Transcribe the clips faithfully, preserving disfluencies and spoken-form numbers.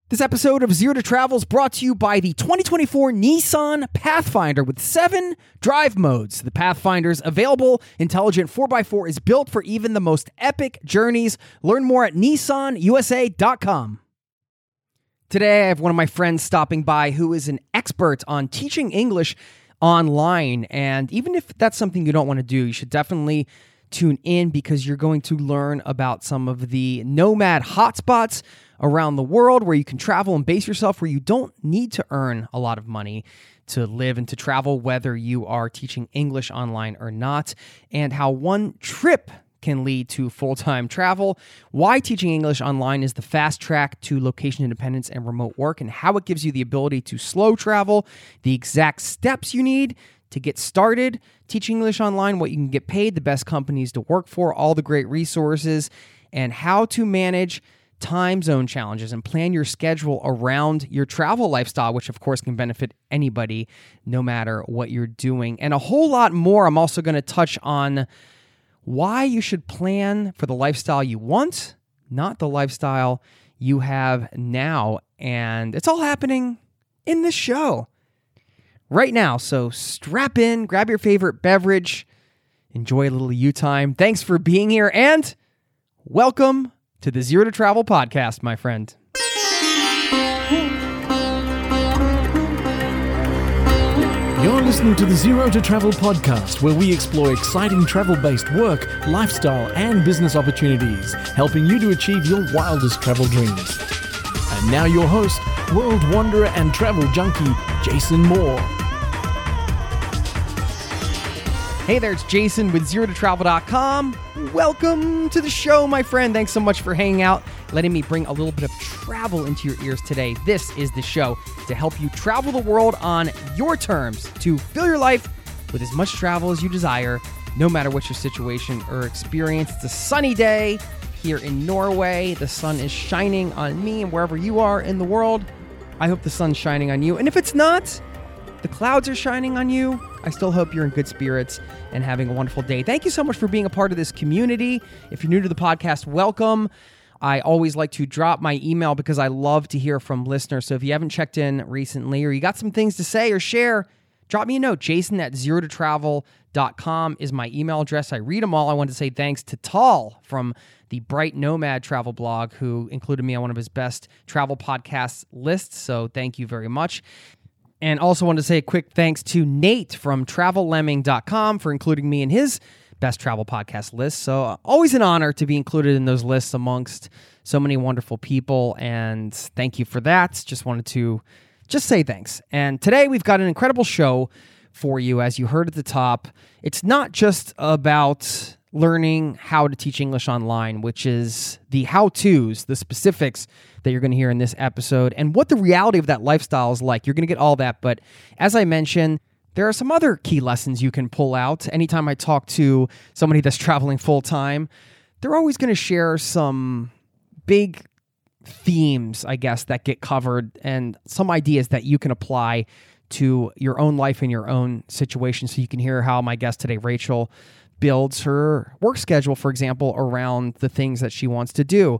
This episode of Zero to Travel is brought to you by the twenty twenty-four Nissan Pathfinder with seven drive modes. The Pathfinder's available intelligent four by four is built for even the most epic journeys. Learn more at nissan u s a dot com. Today, I have one of my friends stopping by who is an expert on teaching English online. And even if that's something you don't want to do, you should definitely tune in because you're going to learn about some of the nomad hotspots around the world where you can travel and base yourself, where you don't need to earn a lot of money to live and to travel, whether you are teaching English online or not, and how one trip can lead to full-time travel, why teaching English online is the fast track to location independence and remote work, and how it gives you the ability to slow travel, the exact steps you need to get started teaching English online, what you can get paid, the best companies to work for, all the great resources, and how to manage time zone challenges and plan your schedule around your travel lifestyle, which of course can benefit anybody no matter what you're doing, and a whole lot more. I'm also going to touch on why you should plan for the lifestyle you want, not the lifestyle you have now. And it's all happening in this show right now. So strap in, grab your favorite beverage, enjoy a little you time. Thanks for being here, and welcome to the Zero to Travel podcast, my friend. You're listening to the Zero to Travel podcast, where we explore exciting travel-based work, lifestyle, and business opportunities, helping you to achieve your wildest travel dreams. And now your host, world wanderer and travel junkie, Jason Moore. Hey there, it's Jason with zero to travel dot com. Welcome to the show, my friend. Thanks so much for hanging out, letting me bring a little bit of travel into your ears today. This is the show to help you travel the world on your terms, to fill your life with as much travel as you desire, no matter what your situation or experience. It's a sunny day here in Norway. The sun is shining on me, and wherever you are in the world, I hope the sun's shining on you. And if it's not, the clouds are shining on you, I still hope you're in good spirits and having a wonderful day. Thank you so much for being a part of this community. If you're new to the podcast, welcome. I always like to drop my email because I love to hear from listeners. So if you haven't checked in recently, or you got some things to say or share, drop me a note. Jason at zero to travel dot com is my email address. I read them all. I want to say thanks to Tal from the Bright Nomad travel blog, who included me on one of his best travel podcasts lists. So thank you very much. And also want to say a quick thanks to Nate from travel lemming dot com for including me in his best travel podcast list. So uh, always an honor to be included in those lists amongst so many wonderful people. And thank you for that. Just wanted to just say thanks. And today we've got an incredible show for you. As you heard at the top, it's not just about learning how to teach English online, which is the how-tos, the specifics that you're going to hear in this episode, and what the reality of that lifestyle is like. You're going to get all that, but as I mentioned, there are some other key lessons you can pull out. Anytime I talk to somebody that's traveling full-time, they're always going to share some big themes, I guess, that get covered, and some ideas that you can apply to your own life and your own situation. So you can hear how my guest today, Rachel, builds her work schedule, for example, around the things that she wants to do.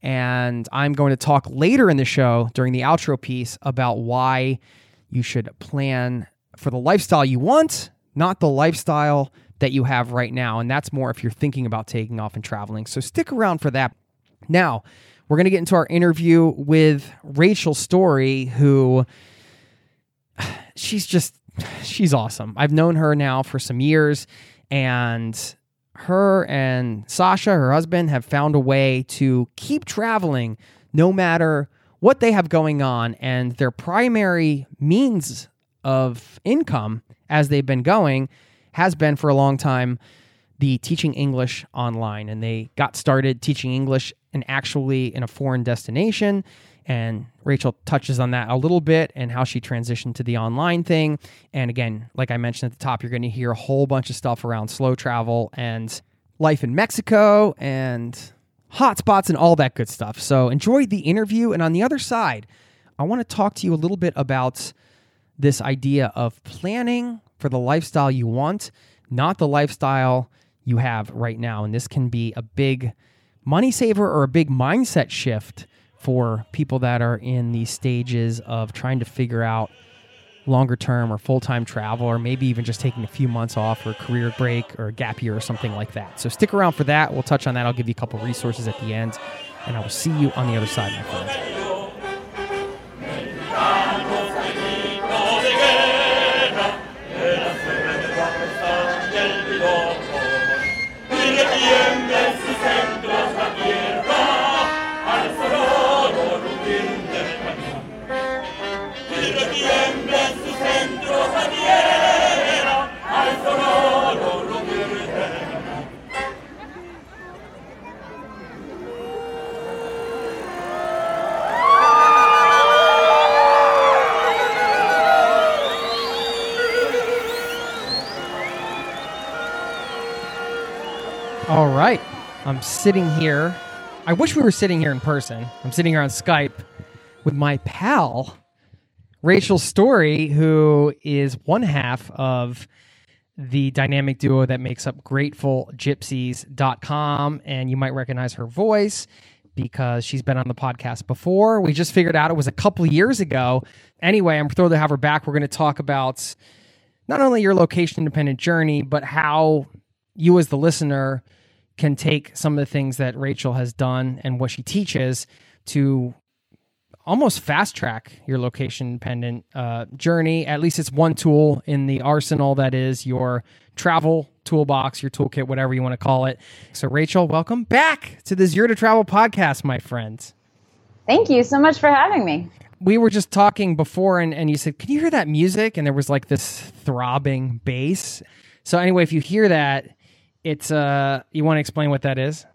And I'm going to talk later in the show during the outro piece about why you should plan for the lifestyle you want, not the lifestyle that you have right now. And that's more if you're thinking about taking off and traveling. So stick around for that. Now, we're going to get into our interview with Rachel Story, who she's just, she's awesome. I've known her now for some years. And her and Sasha, her husband, have found a way to keep traveling no matter what they have going on. And their primary means of income as they've been going has been for a long time the teaching English online. And they got started teaching English and actually in a foreign destination. And Rachel touches on that a little bit and how she transitioned to the online thing. And again, like I mentioned at the top, you're going to hear a whole bunch of stuff around slow travel and life in Mexico and hotspots and all that good stuff. So enjoy the interview. And on the other side, I want to talk to you a little bit about this idea of planning for the lifestyle you want, not the lifestyle you have right now. And this can be a big money saver or a big mindset shift for people that are in these stages of trying to figure out longer term or full-time travel, or maybe even just taking a few months off or a career break or a gap year or something like that. So stick around for that. We'll touch on that. I'll give you a couple resources at the end, and I will see you on the other side, my friends. All right. I'm sitting here. I wish we were sitting here in person. I'm sitting here on Skype with my pal, Rachel Story, who is one half of the dynamic duo that makes up Grateful Gypsies dot com. And you might recognize her voice because she's been on the podcast before. We just figured out it was a couple years ago. Anyway, I'm thrilled to have her back. We're going to talk about not only your location-independent journey, but how you as the listener can take some of the things that Rachel has done and what she teaches to almost fast track your location-independent uh, journey. At least it's one tool in the arsenal that is your travel toolbox, your toolkit, whatever you want to call it. So Rachel, welcome back to the Zero to Travel podcast, my friend. Thank you so much for having me. We were just talking before and, and you said, can you hear that music? And there was like this throbbing bass. So anyway, if you hear that, It's uh, you want to explain what that is?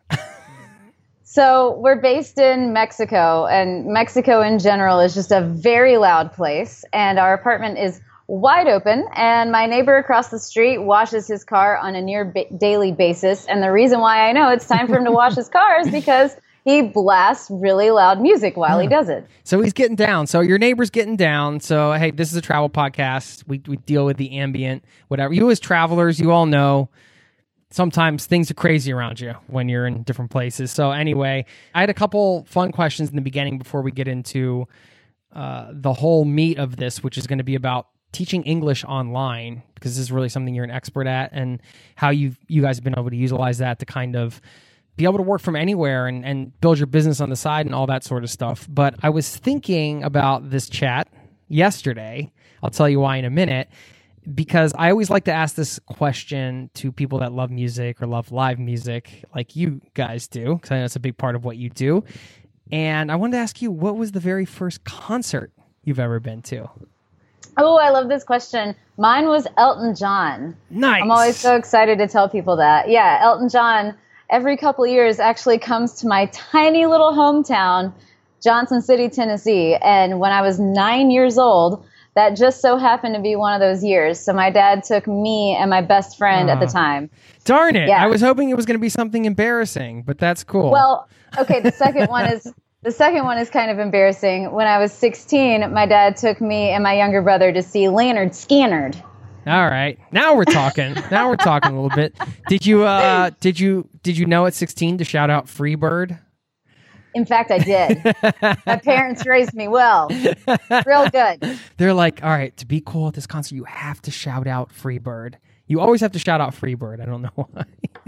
So we're based in Mexico, and Mexico in general is just a very loud place. And our apartment is wide open, and my neighbor across the street washes his car on a near ba- daily basis. And the reason why I know it's time for him to wash his car is because he blasts really loud music while he does it. So he's getting down. So your neighbor's getting down. So hey, this is a travel podcast. We we deal with the ambient, whatever. You as travelers, you all know. Sometimes things are crazy around you when you're in different places. So anyway, I had a couple fun questions in the beginning before we get into uh, the whole meat of this, which is going to be about teaching English online, because this is really something you're an expert at, and how you you guys have been able to utilize that to kind of be able to work from anywhere and, and build your business on the side and all that sort of stuff. But I was thinking about this chat yesterday. I'll tell you why in a minute. Because I always like to ask this question to people that love music or love live music like you guys do, because I know it's a big part of what you do. And I wanted to ask you, what was the very first concert you've ever been to? Oh, I love this question. Mine was Elton John. Nice. I'm always so excited to tell people that. Yeah, Elton John, every couple of years, actually comes to my tiny little hometown, Johnson City, Tennessee. And when I was nine years old, that just so happened to be one of those years. So my dad took me and my best friend uh, at the time. Darn it. Yeah. I was hoping it was going to be something embarrassing, but that's cool. Well, okay, the second one is the second one is kind of embarrassing. When I was sixteen, my dad took me and my younger brother to see Leonard Skinner. All right. Now we're talking. now we're talking a little bit. Did you uh did you did you know at sixteen to shout out Freebird? In fact, I did. My parents raised me well. Real good. They're like, all right, to be cool at this concert, you have to shout out Freebird. You always have to shout out Freebird. I don't know why.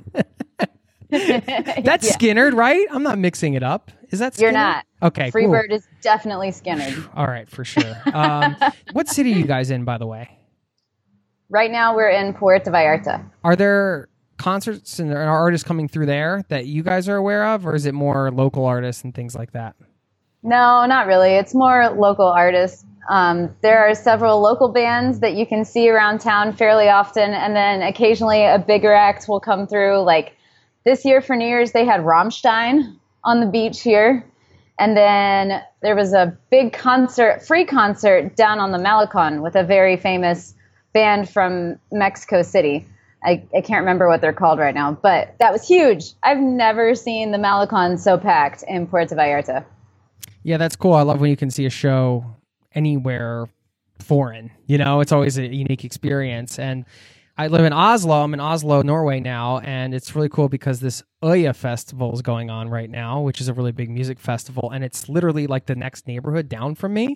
That's yeah. Skinner, right? I'm not mixing it up. Is that Skinner? You're not. Okay, Freebird cool. is definitely Skinner. All right, for sure. Um, what city are you guys in, by the way? Right now, we're in Puerto Vallarta. Are there concerts and are artists coming through there that you guys are aware of, or is it more local artists and things like that? No, not really. It's more local artists. Um, there are several local bands that you can see around town fairly often, and then occasionally a bigger act will come through. Like this year for New Year's, they had Rammstein on the beach here, and then there was a big concert, free concert down on the Malecon with a very famous band from Mexico City. I, I can't remember what they're called right now, but that was huge. I've never seen the Malecon so packed in Puerto Vallarta. Yeah, that's cool. I love when you can see a show anywhere foreign. You know, it's always a unique experience. And I live in Oslo. I'm in Oslo, Norway now, and it's really cool because this Øya festival is going on right now, which is a really big music festival, and it's literally like the next neighborhood down from me.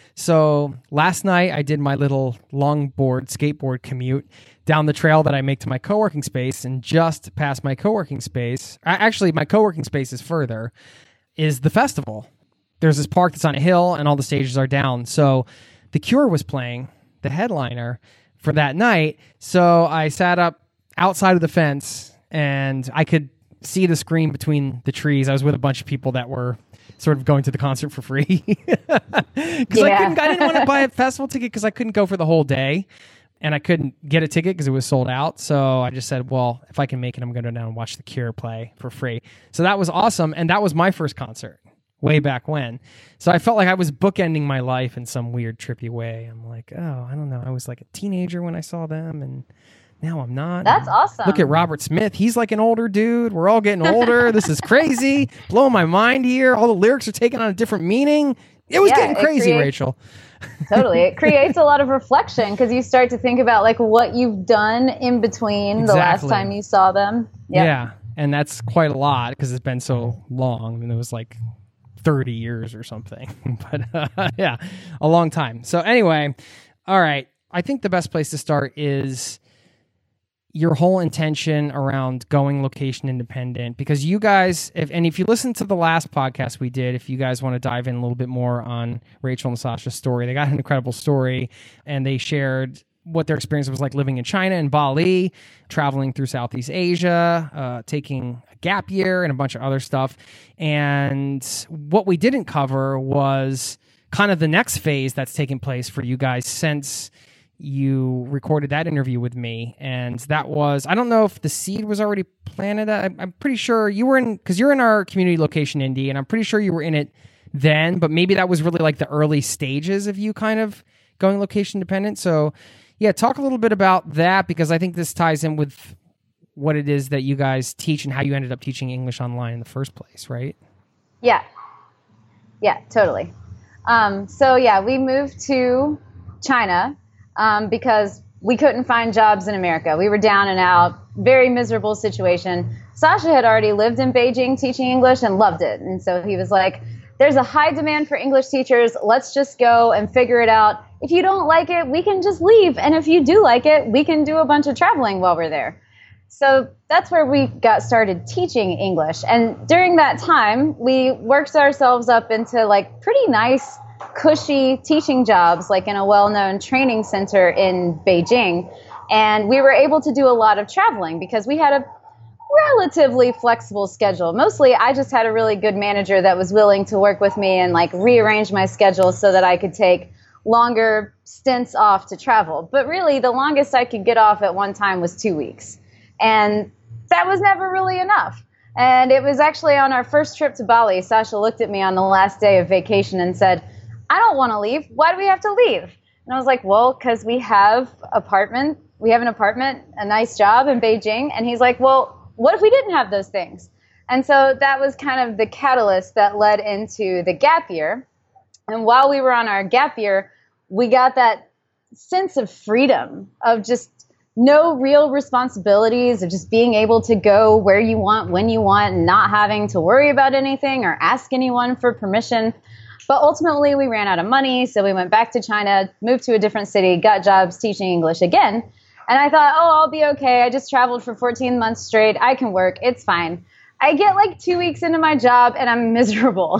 So last night I did my little longboard, skateboard commute down the trail that I make to my co-working space, and just past my co-working space, actually my co-working space is further, is the festival. There's this park that's on a hill and all the stages are down. So The Cure was playing, the headliner for that night. So I sat up outside of the fence and I could see the screen between the trees. I was with a bunch of people that were sort of going to the concert for free. Because yeah. I couldn't, I didn't want to buy a festival ticket because I couldn't go for the whole day, and I couldn't get a ticket because it was sold out. So I just said, well, if I can make it, I'm going to go down and watch The Cure play for free. So that was awesome, and that was my first concert way back when. So I felt like I was bookending my life in some weird, trippy way. I'm like, oh, I don't know. I was like a teenager when I saw them, and now I'm not. That's awesome. Look at Robert Smith. He's like an older dude. We're all getting older. This is crazy. Blowing my mind here. All the lyrics are taking on a different meaning. It was yeah, getting crazy, creates, Rachel. Totally. It creates a lot of reflection because you start to think about like what you've done in between exactly. the last time you saw them. Yep. Yeah. And that's quite a lot because it's been so long. I mean, it was like thirty years or something. But uh, yeah, a long time. So anyway, all right. I think the best place to start is your whole intention around going location independent, because you guys, if and if you listen to the last podcast we did, if you guys want to dive in a little bit more on Rachel and Sasha's story, they got an incredible story, and they shared what their experience was like living in China and Bali, traveling through Southeast Asia, uh, taking a gap year, and a bunch of other stuff. And what we didn't cover was kind of the next phase that's taken place for you guys since you recorded that interview with me. And that was, I don't know if the seed was already planted. I'm, I'm pretty sure you were in, because you're in our community location, Indy, and I'm pretty sure you were in it then, but maybe that was really like the early stages of you kind of going location independent. So yeah, talk a little bit about that, because I think this ties in with what it is that you guys teach and how you ended up teaching English online in the first place, right? Yeah. Yeah, totally. Um, so yeah, we moved to China Um, because we couldn't find jobs in America. We were down and out, very miserable situation. Sasha had already lived in Beijing teaching English and loved it. And so he was like, there's a high demand for English teachers. Let's just go and figure it out. If you don't like it, we can just leave. And if you do like it, we can do a bunch of traveling while we're there. So that's where we got started teaching English. And during that time, we worked ourselves up into like pretty nice cushy teaching jobs, like in a well-known training center in Beijing. And we were able to do a lot of traveling because we had a relatively flexible schedule. Mostly, I just had a really good manager that was willing to work with me and like rearrange my schedule so that I could take longer stints off to travel. But really, the longest I could get off at one time was two weeks. And that was never really enough. And it was actually on our first trip to Bali, Sasha looked at me on the last day of vacation and said, I don't want to leave. Why do we have to leave? And I was like, well, because we have apartment. We have an apartment, a nice job in Beijing. And he's like, well, what if we didn't have those things? And so that was kind of the catalyst that led into the gap year. And while we were on our gap year, we got that sense of freedom, of just no real responsibilities, of just being able to go where you want, when you want, and not having to worry about anything or ask anyone for permission. But ultimately, we ran out of money, so we went back to China, moved to a different city, got jobs teaching English again. And I thought, oh, I'll be okay. I just traveled for fourteen months straight. I can work. It's fine. I get like two weeks into my job, and I'm miserable.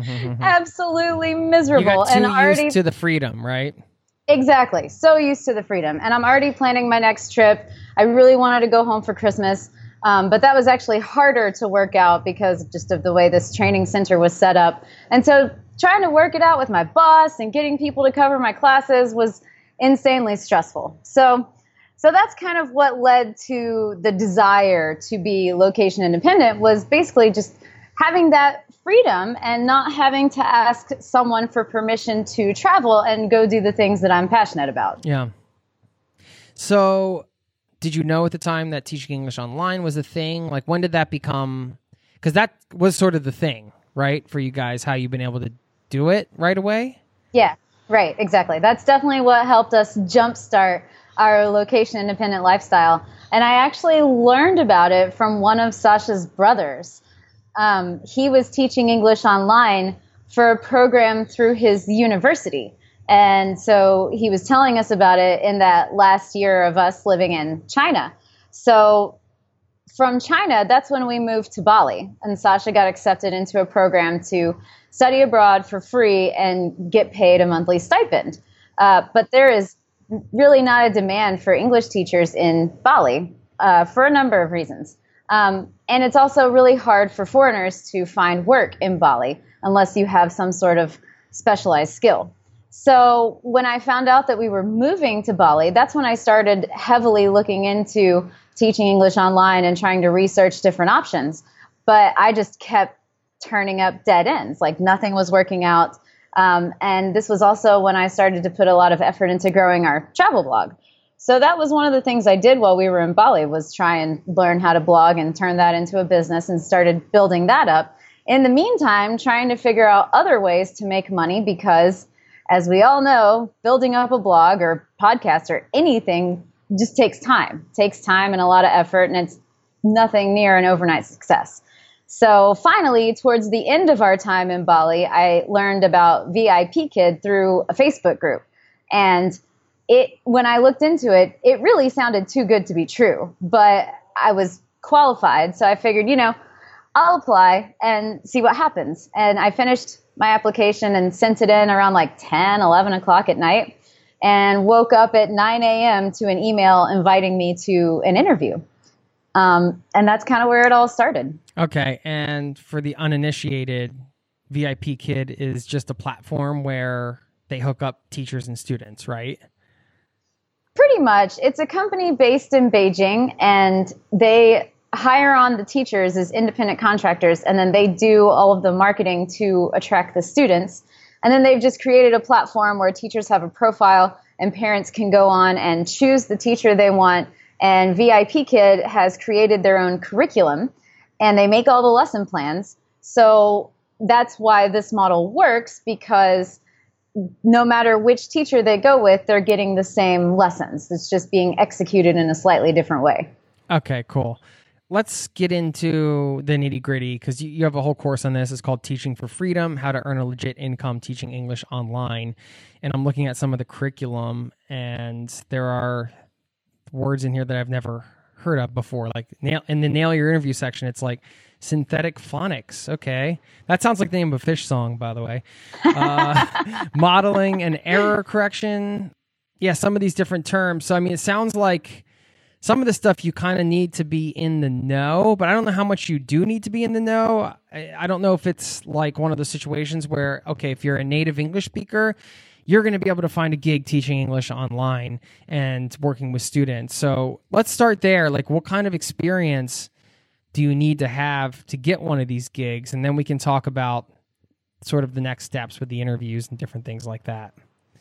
Absolutely miserable. You got too and used already to the freedom, right? Exactly. So used to the freedom. And I'm already planning my next trip. I really wanted to go home for Christmas. Um, but that was actually harder to work out because just of the way this training center was set up. And so trying to work it out with my boss and getting people to cover my classes was insanely stressful. So, so that's kind of what led to the desire to be location independent, was basically just having that freedom and not having to ask someone for permission to travel and go do the things that I'm passionate about. Yeah. So did you know at the time that teaching English online was a thing? Like, when did that become, because that was sort of the thing, right? For you guys, how you've been able to do it right away? Yeah, right. Exactly. That's definitely what helped us jumpstart our location independent lifestyle. And I actually learned about it from one of Sasha's brothers. Um, he was teaching English online for a program through his university. And so he was telling us about it in that last year of us living in China. So from China, that's when we moved to Bali. And Sasha got accepted into a program to study abroad for free and get paid a monthly stipend. Uh, but there is really not a demand for English teachers in Bali uh, for a number of reasons. Um, and it's also really hard for foreigners to find work in Bali unless you have some sort of specialized skill. So when I found out that we were moving to Bali, that's when I started heavily looking into teaching English online and trying to research different options. But I just kept turning up dead ends, like nothing was working out. Um, and this was also when I started to put a lot of effort into growing our travel blog. So that was one of the things I did while we were in Bali, was try and learn how to blog and turn that into a business, and started building that up. In the meantime, trying to figure out other ways to make money, because as we all know, building up a blog or podcast or anything just takes time, takes time and a lot of effort, and it's nothing near an overnight success. So finally, towards the end of our time in Bali, I learned about V I P Kid through a Facebook group. And it, when I looked into it, it really sounded too good to be true, but I was qualified. So I figured, you know, I'll apply and see what happens. And I finished my application and sent it in around like ten, eleven o'clock at night, and woke up at nine a.m. to an email inviting me to an interview. Um, and that's kind of where it all started. Okay. And for the uninitiated, V I P Kid is just a platform where they hook up teachers and students, right? Pretty much. It's a company based in Beijing, and they hire on the teachers as independent contractors, and then they do all of the marketing to attract the students. And then they've just created a platform where teachers have a profile and parents can go on and choose the teacher they want. And V I P Kid has created their own curriculum, and they make all the lesson plans. So that's why this model works, because no matter which teacher they go with, they're getting the same lessons. It's just being executed in a slightly different way. Okay, cool. Let's get into the nitty gritty, because you, you have a whole course on this. It's called Teaching for Freedom, How to Earn a Legit Income Teaching English Online. And I'm looking at some of the curriculum, and there are words in here that I've never heard of before. Like nail, in the Nail Your Interview section, it's like synthetic phonics. Okay. That sounds like the name of a Fish song, by the way. Uh, modeling and error correction. Yeah, some of these different terms. So, I mean, it sounds like some of the stuff you kind of need to be in the know, but I don't know how much you do need to be in the know. I, I don't know if it's like one of those situations where, okay, if you're a native English speaker, you're going to be able to find a gig teaching English online and working with students. So let's start there. Like, what kind of experience do you need to have to get one of these gigs? And then we can talk about sort of the next steps with the interviews and different things like that.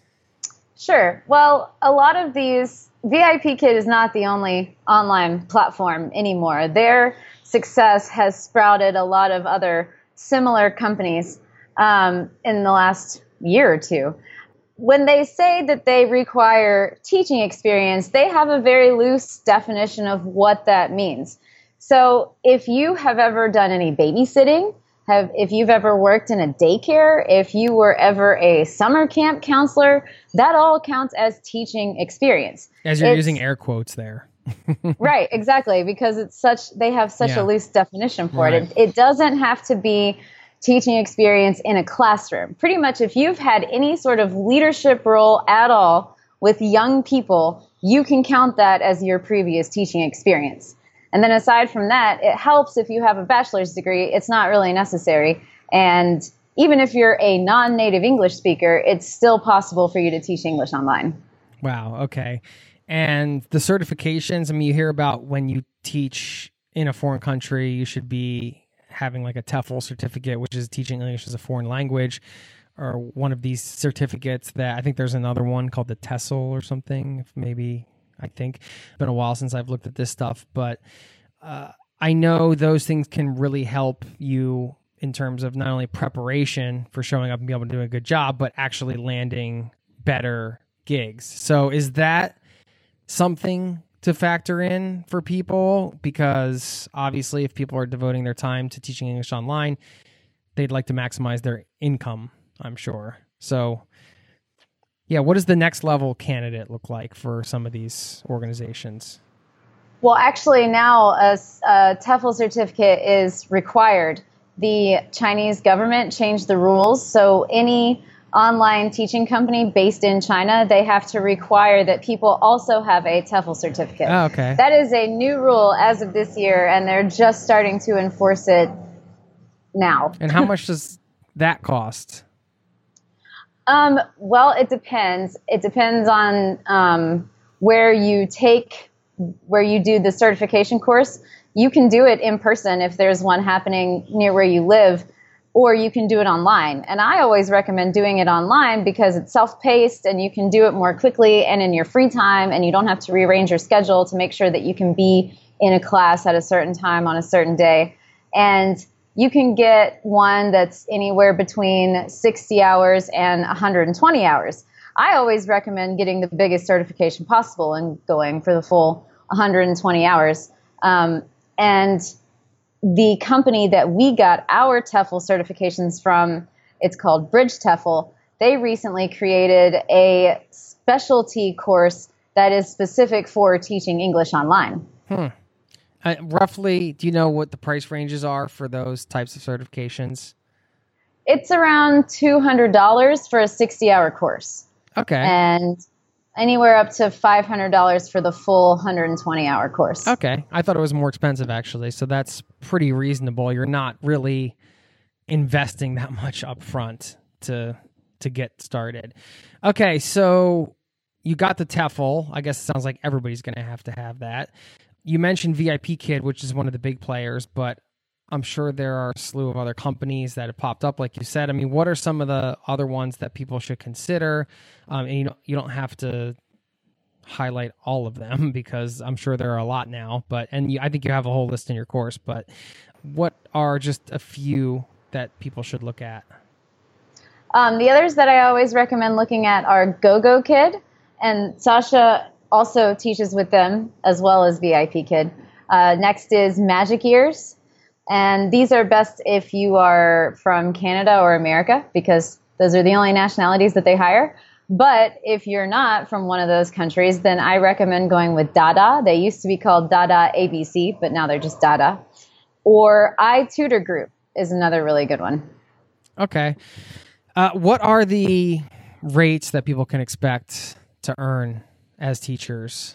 Sure. Well, a lot of these, V I P Kid is not the only online platform anymore. Their success has sprouted a lot of other similar companies um, in the last year or two. When they say that they require teaching experience, they have a very loose definition of what that means. So if you have ever done any babysitting, have if you've ever worked in a daycare, if you were ever a summer camp counselor, that all counts as teaching experience. As you're It's, using air quotes there. Right, exactly, because it's such they have such Yeah. a loose definition for Right. it. it. It doesn't have to be teaching experience in a classroom. Pretty much if you've had any sort of leadership role at all with young people, you can count that as your previous teaching experience. And then aside from that, it helps if you have a bachelor's degree. It's not really necessary. And even if you're a non-native English speaker, it's still possible for you to teach English online. Wow. Okay. And the certifications, I mean, you hear about when you teach in a foreign country, you should be having like a TEFL certificate, which is teaching English as a foreign language, or one of these certificates that I think there's another one called the TESOL or something, if maybe, I think. It's been a while since I've looked at this stuff, but uh, I know those things can really help you in terms of not only preparation for showing up and be able to do a good job, but actually landing better gigs. So is that something to factor in for people, because obviously if people are devoting their time to teaching English online, they'd like to maximize their income, I'm sure. So yeah, what does the next level candidate look like for some of these organizations? Well, actually now a, a TEFL certificate is required. The Chinese government changed the rules, so any online teaching company based in China, they have to require that people also have a TEFL certificate. Oh, okay. That is a new rule as of this year, and they're just starting to enforce it now. And how much does that cost? Um, well, it depends. It depends on um, where you take, where you do the certification course. You can do it in person if there's one happening near where you live, or you can do it online. And I always recommend doing it online because it's self-paced and you can do it more quickly and in your free time, and you don't have to rearrange your schedule to make sure that you can be in a class at a certain time on a certain day. And you can get one that's anywhere between sixty hours and one hundred twenty hours. I always recommend getting the biggest certification possible and going for the full one hundred twenty hours. Um, and the company that we got our TEFL certifications from, it's called Bridge TEFL. They recently created a specialty course that is specific for teaching English online. Hmm. Uh, roughly, do you know what the price ranges are for those types of certifications? It's around two hundred dollars for a sixty-hour course. Okay. And anywhere up to five hundred dollars for the full one hundred twenty-hour course. Okay. I thought it was more expensive, actually, so that's pretty reasonable. You're not really investing that much up front to, to get started. Okay, so you got the TEFL. I guess it sounds like everybody's going to have to have that. You mentioned V I P Kid, which is one of the big players, but I'm sure there are a slew of other companies that have popped up, like you said. I mean, what are some of the other ones that people should consider? Um, and you don't, you don't have to highlight all of them because I'm sure there are a lot now. But and you, I think you have a whole list in your course. But what are just a few that people should look at? Um, the others that I always recommend looking at are GoGo Kid, and Sasha also teaches with them as well as V I P Kid. Uh, next is Magic Ears. And these are best if you are from Canada or America, because those are the only nationalities that they hire. But if you're not from one of those countries, then I recommend going with Dada. They used to be called Dada A B C, but now they're just Dada. Or iTutor Group is another really good one. Okay. Uh, what are the rates that people can expect to earn as teachers?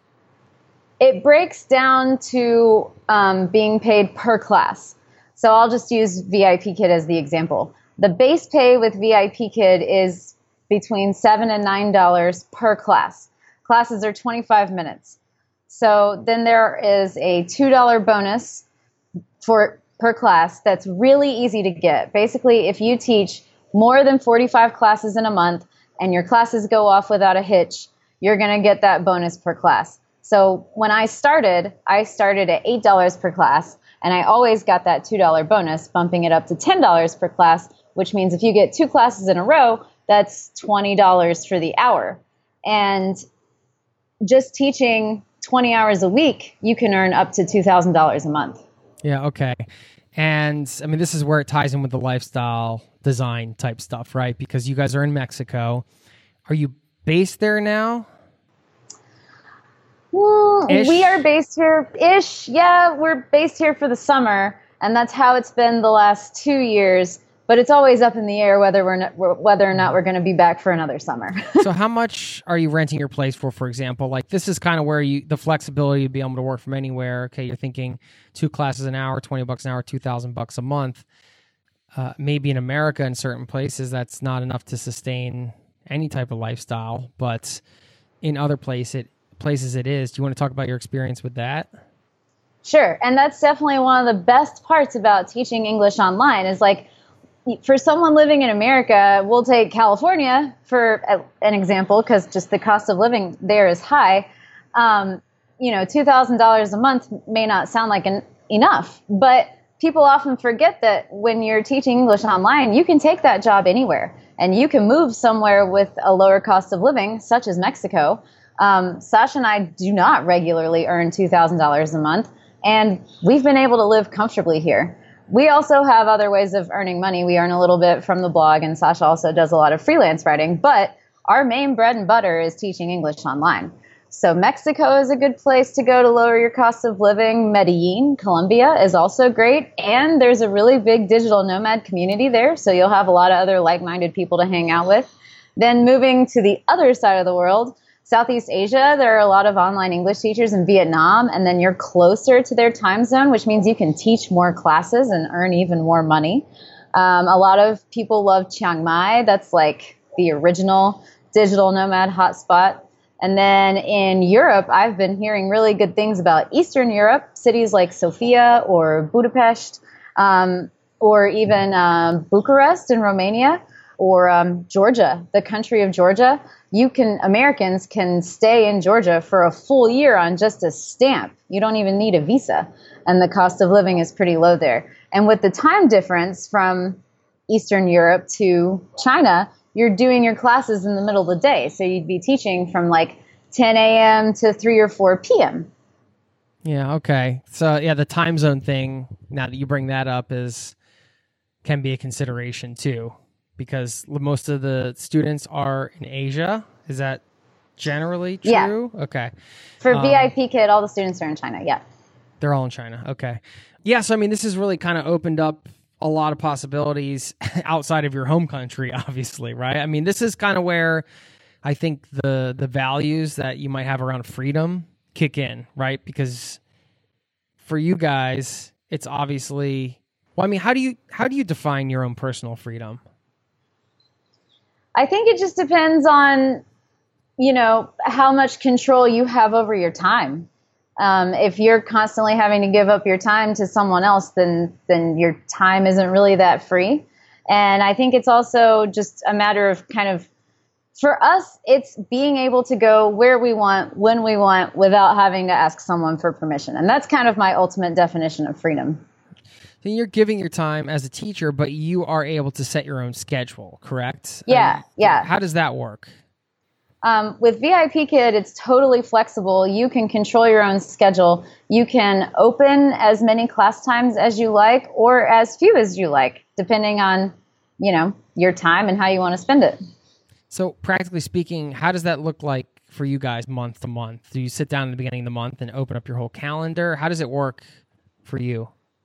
It breaks down to um, being paid per class. So I'll just use V I P Kid as the example. The base pay with V I P Kid is between seven dollars and nine dollars per class. Classes are twenty-five minutes. So then there is a two dollars bonus for per class that's really easy to get. Basically, if you teach more than forty-five classes in a month and your classes go off without a hitch, you're going to get that bonus per class. So when I started, I started at eight dollars per class, and I always got that two dollars bonus, bumping it up to ten dollars per class, which means if you get two classes in a row, that's twenty dollars for the hour. And just teaching twenty hours a week, you can earn up to two thousand dollars a month. Yeah, okay. And, I mean, this is where it ties in with the lifestyle design type stuff, right? Because you guys are in Mexico. Are you based there now? Well, Ish? we are based here ish. Yeah, we're based here for the summer, and that's how it's been the last two years. But it's always up in the air whether we're not, whether or not we're going to be back for another summer. So how much are you renting your place for, for example? Like, this is kind of where you the flexibility to be able to work from anywhere. Okay, you're thinking two classes an hour, twenty bucks an hour, two thousand bucks a month. Uh, maybe in America, in certain places, that's not enough to sustain any type of lifestyle. But in other places, it places it is. Do you want to talk about your experience with that? Sure. And that's definitely one of the best parts about teaching English online is like, for someone living in America, we'll take California for an example, because just the cost of living there is high. Um, you know, two thousand dollars a month may not sound like an, enough, but people often forget that when you're teaching English online, you can take that job anywhere and you can move somewhere with a lower cost of living, such as Mexico. Um, Sasha and I do not regularly earn two thousand dollars a month, and we've been able to live comfortably here. We also have other ways of earning money. We earn a little bit from the blog, and Sasha also does a lot of freelance writing, but our main bread and butter is teaching English online. So Mexico is a good place to go to lower your cost of living. Medellin, Colombia is also great. And there's a really big digital nomad community there. So you'll have a lot of other like-minded people to hang out with. Then moving to the other side of the world, Southeast Asia, there are a lot of online English teachers in Vietnam. And then you're closer to their time zone, which means you can teach more classes and earn even more money. Um, a lot of people love Chiang Mai. That's like the original digital nomad hotspot. And then in Europe, I've been hearing really good things about Eastern Europe, cities like Sofia or Budapest, um, or even um, Bucharest in Romania, or um, Georgia, the country of Georgia. You can, Americans can stay in Georgia for a full year on just a stamp. You don't even need a visa. And the cost of living is pretty low there. And with the time difference from Eastern Europe to China, you're doing your classes in the middle of the day. So you'd be teaching from like ten a.m. to three or four p.m. Yeah, okay. So yeah, the time zone thing, now that you bring that up, is can be a consideration too, because most of the students are in Asia. Is that generally true? Yeah. Okay. For um, V I P Kid, all the students are in China, yeah. They're all in China, okay. Yeah, so I mean, this has really kind of opened up a lot of possibilities outside of your home country, obviously, right? I mean, this is kind of where I think the the values that you might have around freedom kick in, right? Because for you guys, it's obviously, well, I mean, how do you how do you define your own personal freedom? I think it just depends on, you know, how much control you have over your time. Um, if you're constantly having to give up your time to someone else, then then your time isn't really that free. And I think it's also just a matter of kind of, for us, it's being able to go where we want, when we want, without having to ask someone for permission. And that's kind of my ultimate definition of freedom. So you're giving your time as a teacher, but you are able to set your own schedule, correct? Yeah, um, yeah. How does that work? Um, with V I P Kid, it's totally flexible. You can control your own schedule. You can open as many class times as you like, or as few as you like, depending on, you know, your time and how you want to spend it. So practically speaking, how does that look like for you guys month to month? Do you sit down at the beginning of the month and open up your whole calendar? How does it work for you?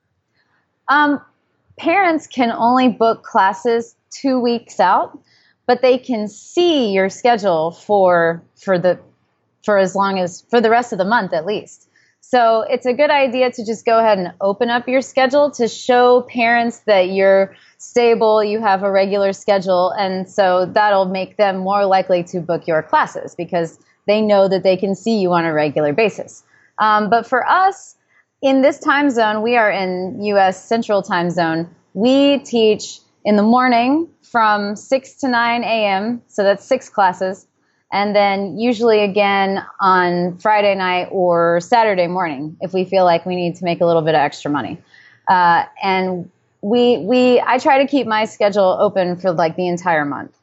Um, parents can only book classes two weeks out, but they can see your schedule for for the for as long as for the rest of the month at least. So it's a good idea to just go ahead and open up your schedule to show parents that you're stable, you have a regular schedule, and so that'll make them more likely to book your classes because they know that they can see you on a regular basis. Um, but for us, in this time zone, we are in U S Central Time Zone. We teach in the morning from six to nine a.m., so that's six classes, and then usually again on Friday night or Saturday morning if we feel like we need to make a little bit of extra money. Uh, and we we I try to keep my schedule open for like the entire month.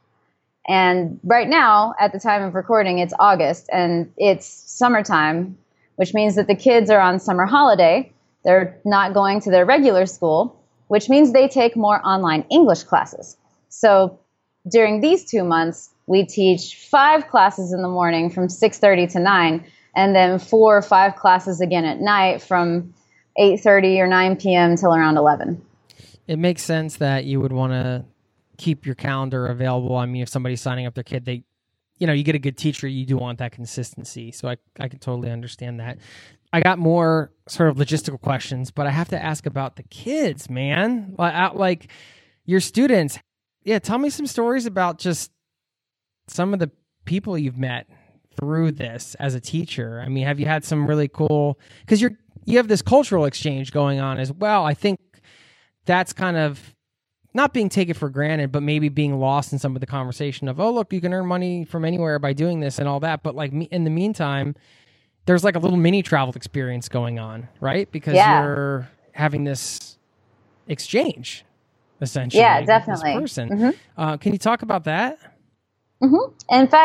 And right now, at the time of recording, it's August, and it's summertime, which means that the kids are on summer holiday. They're not going to their regular school, which means they take more online English classes. So during these two months, we teach five classes in the morning from six thirty to nine, and then four or five classes again at night from eight thirty or nine p.m. till around eleven. It makes sense that you would want to keep your calendar available. I mean, if somebody's signing up their kid, they, you know, you get a good teacher, you do want that consistency. So I, I can totally understand that. I got more sort of logistical questions, but I have to ask about the kids, man. Like your students. Yeah, tell me some stories about just some of the people you've met through this as a teacher. I mean, have you had some really cool, because you're you have this cultural exchange going on as well. I think that's kind of not being taken for granted, but maybe being lost in some of the conversation of, oh, look, you can earn money from anywhere by doing this and all that. But like in the meantime, there's like a little mini travel experience going on, right? Because yeah. you're having this exchange, essentially. Yeah, definitely. With this person. Mm-hmm. Uh, can you talk about that? Mm-hmm. In fact,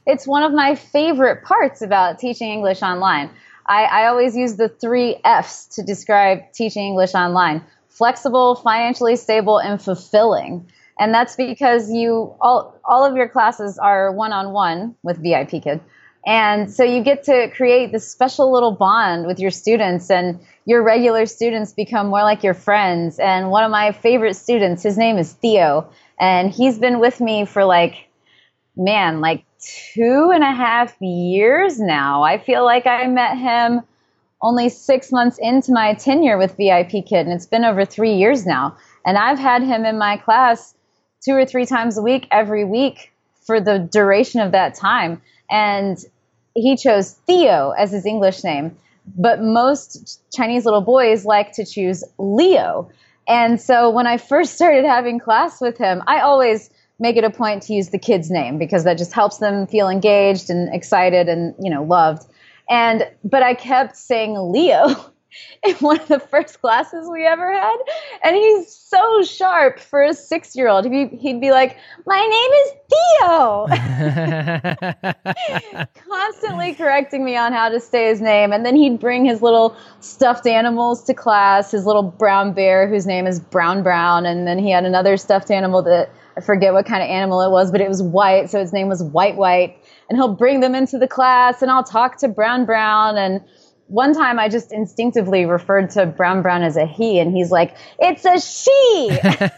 it's one of my favorite parts about teaching English online. I, I always use the three F's to describe teaching English online: flexible, financially stable, and fulfilling. And that's because you all all of your classes are one-on-one with V I P Kid. And so you get to create this special little bond with your students, and your regular students become more like your friends. And one of my favorite students, his name is Theo, and he's been with me for like, man, like two and a half years now. I feel like I met him only six months into my tenure with V I P Kid, and it's been over three years now. And I've had him in my class two or three times a week, every week, for the duration of that time. And he chose Theo as his English name, but most Chinese little boys like to choose Leo. And so when I first started having class with him, I always make it a point to use the kid's name because that just helps them feel engaged and excited and, you know, loved. And, but I kept saying Leo in one of the first classes we ever had. And he's so sharp for a six-year-old. He'd be, he'd be like, my name is Theo. Constantly correcting me on how to say his name. And then he'd bring his little stuffed animals to class, his little brown bear whose name is Brown Brown. And then he had another stuffed animal that I forget what kind of animal it was, but it was white. So his name was White White. And he'll bring them into the class and I'll talk to Brown Brown. And one time I just instinctively referred to Brown Brown as a he, and he's like, it's a she.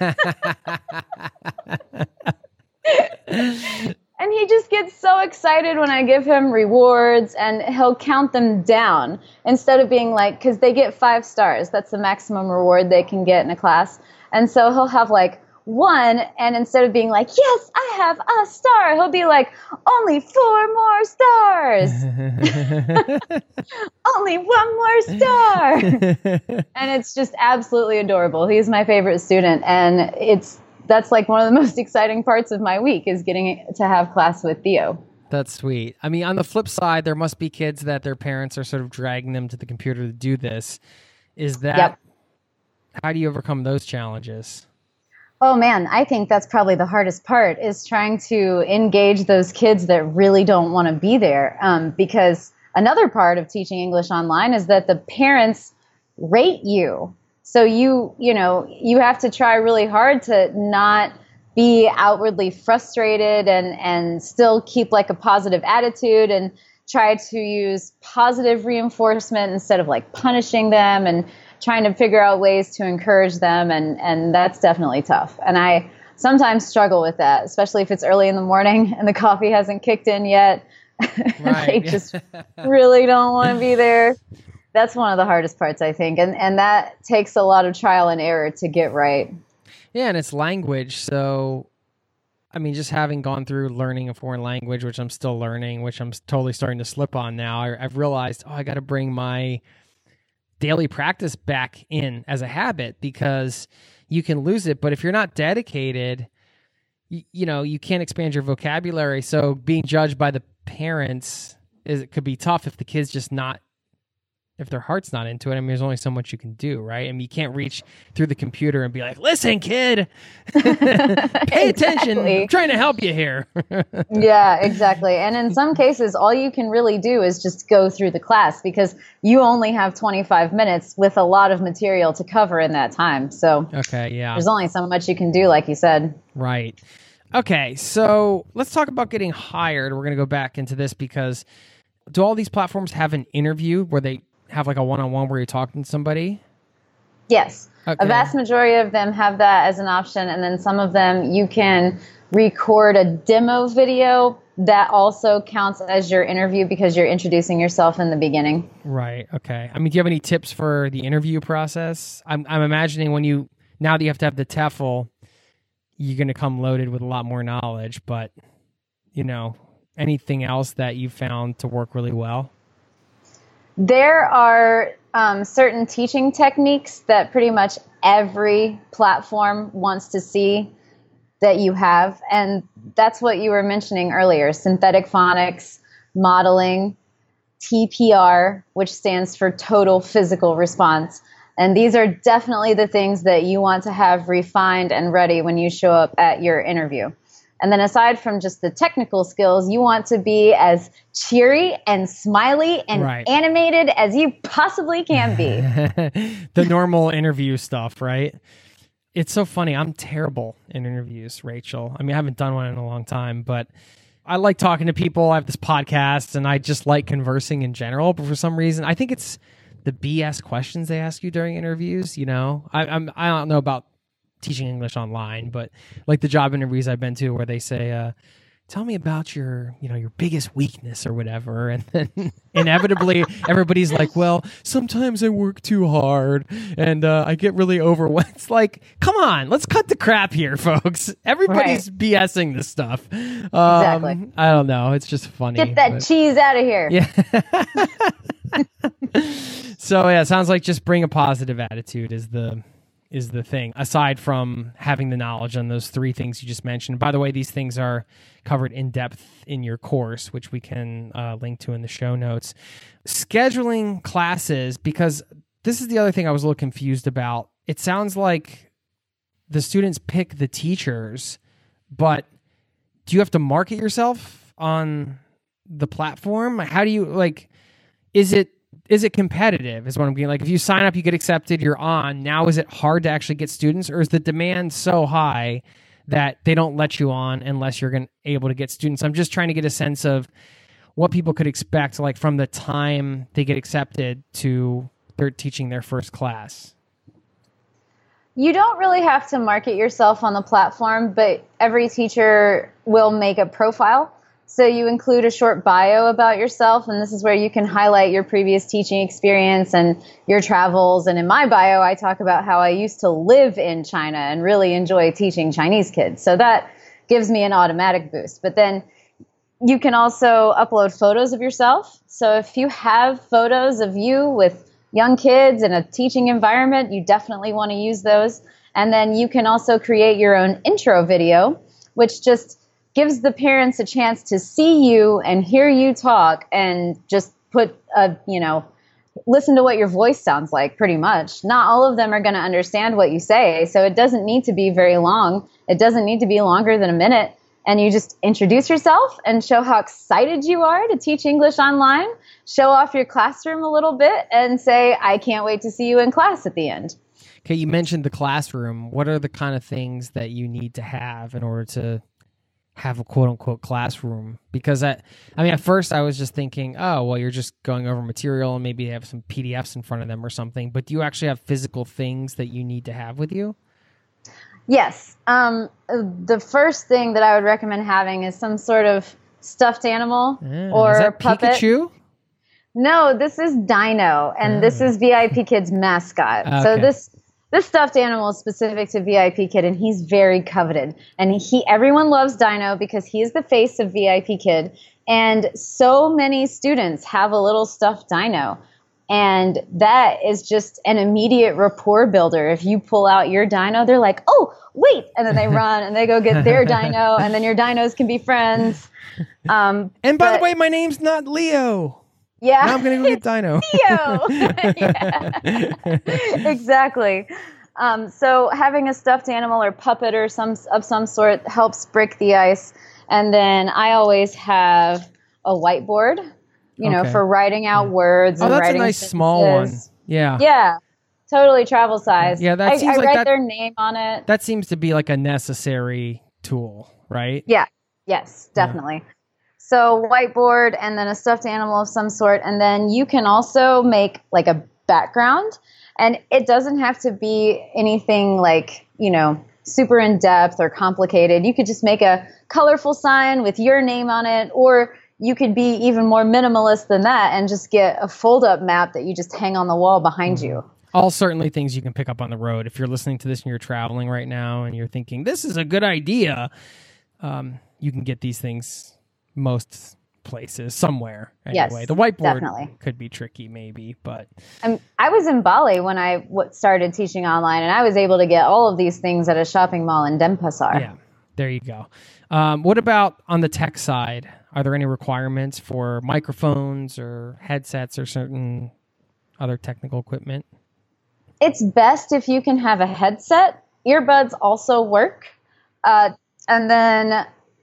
And he just gets so excited when I give him rewards, and he'll count them down instead of being like, because they get five stars. That's the maximum reward they can get in a class. And so he'll have like one, and instead of being like, yes, I have a star, he'll be like, only four more stars. Only one more star. And it's just absolutely adorable. He's my favorite student, and it's that's like one of the most exciting parts of my week is getting to have class with Theo. That's sweet. I mean, on the flip side, there must be kids that their parents are sort of dragging them to the computer to do this. Is that, yep. How do you overcome those challenges? Oh man, I think that's probably the hardest part is trying to engage those kids that really don't want to be there. Um, because another part of teaching English online is that the parents rate you. So you, you know, you have to try really hard to not be outwardly frustrated and, and still keep like a positive attitude and try to use positive reinforcement instead of like punishing them and trying to figure out ways to encourage them. And, and that's definitely tough. And I sometimes struggle with that, especially if it's early in the morning and the coffee hasn't kicked in yet. Right. They just really don't want to be there. That's one of the hardest parts, I think. And, and that takes a lot of trial and error to get right. Yeah. And it's language. So, I mean, just having gone through learning a foreign language, which I'm still learning, which I'm totally starting to slip on now, I, I've realized, oh, I got to bring my daily practice back in as a habit because you can lose it. But if you're not dedicated, you, you know, you can't expand your vocabulary. So being judged by the parents is it could be tough if the kid's just not, if their heart's not into it. I mean, there's only so much you can do, right? I mean, you can't reach through the computer and be like, listen, kid, pay attention. I'm trying to help you here. Yeah, exactly. And in some cases, all you can really do is just go through the class because you only have twenty-five minutes with a lot of material to cover in that time. So okay, yeah, there's only so much you can do, like you said. Right. Okay, so let's talk about getting hired. We're going to go back into this because do all these platforms have an interview where they have like a one-on-one where you're talking to somebody? Yes. Okay. A vast majority of them have that as an option. And then some of them you can record a demo video that also counts as your interview because you're introducing yourself in the beginning. Right. Okay. I mean, do you have any tips for the interview process? I'm, I'm imagining when you, now that you have to have the TEFL, you're going to come loaded with a lot more knowledge, but you know, anything else that you found to work really well? There are um, certain teaching techniques that pretty much every platform wants to see that you have. And that's what you were mentioning earlier, synthetic phonics, modeling, T P R, which stands for total physical response. And these are definitely the things that you want to have refined and ready when you show up at your interview. And then aside from just the technical skills, you want to be as cheery and smiley and Right. animated as you possibly can be. The normal interview stuff, right? It's so funny. I'm terrible in interviews, Rachel. I mean, I haven't done one in a long time, but I like talking to people. I have this podcast, and I just like conversing in general. But for some reason, I think it's the B S questions they ask you during interviews. You know, I, I'm I don't know about teaching English online, but like the job interviews I've been to where they say, uh, tell me about your, you know, your biggest weakness or whatever. And then inevitably everybody's like, well, sometimes I work too hard and uh, I get really overwhelmed. It's like, come on, let's cut the crap here, folks. Everybody's Right. BSing this stuff. Um, Exactly. I don't know. It's just funny. Get that but- cheese out of here. Yeah. So yeah, it sounds like just bring a positive attitude is the is the thing, aside from having the knowledge on those three things you just mentioned. By the way, these things are covered in depth in your course, which we can uh, link to in the show notes. Scheduling classes, because this is the other thing I was a little confused about. It sounds like the students pick the teachers, but do you have to market yourself on the platform? How do you, like, is it is it competitive is what I'm getting. Like, if you sign up, you get accepted, you're on. Now, is it hard to actually get students, or is the demand so high that they don't let you on unless you're gonna, able to get students? I'm just trying to get a sense of what people could expect, like from the time they get accepted to they're teaching their first class. You don't really have to market yourself on the platform, but every teacher will make a profile. So you include a short bio about yourself, and this is where you can highlight your previous teaching experience and your travels. And in my bio, I talk about how I used to live in China and really enjoy teaching Chinese kids. So that gives me an automatic boost. But then you can also upload photos of yourself. So if you have photos of you with young kids in a teaching environment, you definitely want to use those. And then you can also create your own intro video, which just gives the parents a chance to see you and hear you talk and just put a, you know, listen to what your voice sounds like pretty much. Not all of them are going to understand what you say. So it doesn't need to be very long. It doesn't need to be longer than a minute. And you just introduce yourself and show how excited you are to teach English online, show off your classroom a little bit, and say, I can't wait to see you in class at the end. Okay, you mentioned the classroom. What are the kind of things that you need to have in order to have a quote unquote classroom? Because I, I mean, at first I was just thinking, oh, well, you're just going over material and maybe they have some P D Fs in front of them or something. But do you actually have physical things that you need to have with you? Yes. Um, the first thing that I would recommend having is some sort of stuffed animal Ah, or is that puppet. Pikachu? No, this is Dino, and this is V I P Kid's mascot. So Okay. this this stuffed animal is specific to V I P Kid, and he's very coveted. And he everyone loves Dino because he is the face of V I P Kid. And so many students have a little stuffed Dino. And that is just an immediate rapport builder. If you pull out your dino, they're like, oh, wait. And then they run and they go get their dino. And then your dinos can be friends. Um, And by but- the way, my name's not Leo. yeah. Now I'm going to go get Dino. Yeah. Exactly. Um, so having a stuffed animal or puppet or some of some sort helps break the ice. And then I always have a whiteboard, you know, Okay. for writing out words. Oh, and that's a writing nice small one. sentences. Yeah. Yeah, totally travel size. Yeah, that I, seems I like write that- their name on it. That seems to be like a necessary tool, right? Yeah. Yes, definitely. So whiteboard and then a stuffed animal of some sort. And then you can also make like a background. And it doesn't have to be anything like, you know, super in depth or complicated. You could just make a colorful sign with your name on it, or you could be even more minimalist than that and just get a fold up map that you just hang on the wall behind you. All certainly things you can pick up on the road. If you're listening to this and you're traveling right now and you're thinking, this is a good idea, um, you can get these things most places, somewhere. Yes, Anyway, the whiteboard definitely. could be tricky maybe, but Um, I was in Bali when I w- started teaching online, and I was able to get all of these things at a shopping mall in Denpasar. yeah, there you go. Um, what about on the tech side? Are there any requirements for microphones or headsets or certain other technical equipment? It's best if you can have a headset. Earbuds also work. Uh, and then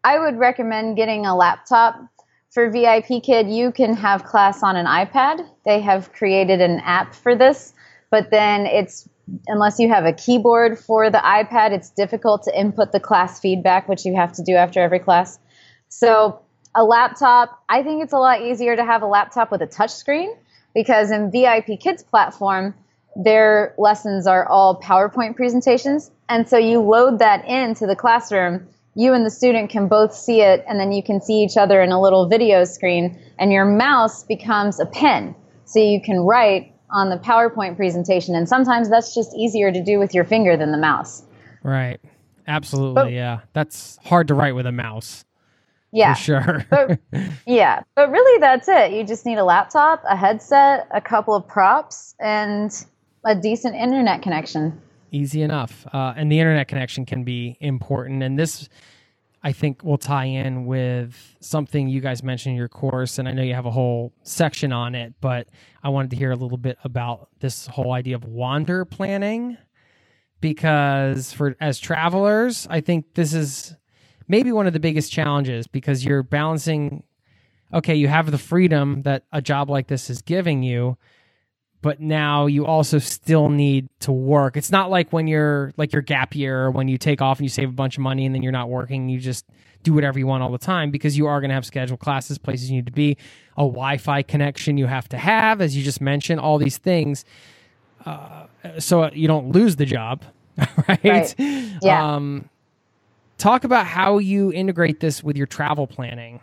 I would recommend getting a laptop. For V I P Kid, you can have class on an iPad. They have created an app for this, but then it's, unless you have a keyboard for the iPad, it's difficult to input the class feedback, which you have to do after every class. So a laptop, I think it's a lot easier to have a laptop with a touch screen, because in V I P Kids platform, their lessons are all PowerPoint presentations. And so you load that into the classroom, you and the student can both see it, and then you can see each other in a little video screen, and your mouse becomes a pen. So you can write on the PowerPoint presentation, and sometimes that's just easier to do with your finger than the mouse. Right. Absolutely, but, yeah. That's hard to write with a mouse. Yeah. For sure. but, yeah. But really, that's it. You just need a laptop, a headset, a couple of props, and a decent internet connection. Easy enough. Uh, and the internet connection can be important. And this, I think, will tie in with something you guys mentioned in your course. And I know you have a whole section on it, but I wanted to hear a little bit about this whole idea of wander planning. Because for as travelers, I think this is maybe one of the biggest challenges, because you're balancing, okay, you have the freedom that a job like this is giving you, but now you also still need to work. It's not like when you're like your gap year, or when you take off and you save a bunch of money and then you're not working, you just do whatever you want all the time, because you are going to have scheduled classes, places you need to be, a Wi-Fi connection you have to have, as you just mentioned, all these things. Uh, so you don't lose the job, right? Right. Yeah. Um, talk about how you integrate this with your travel planning.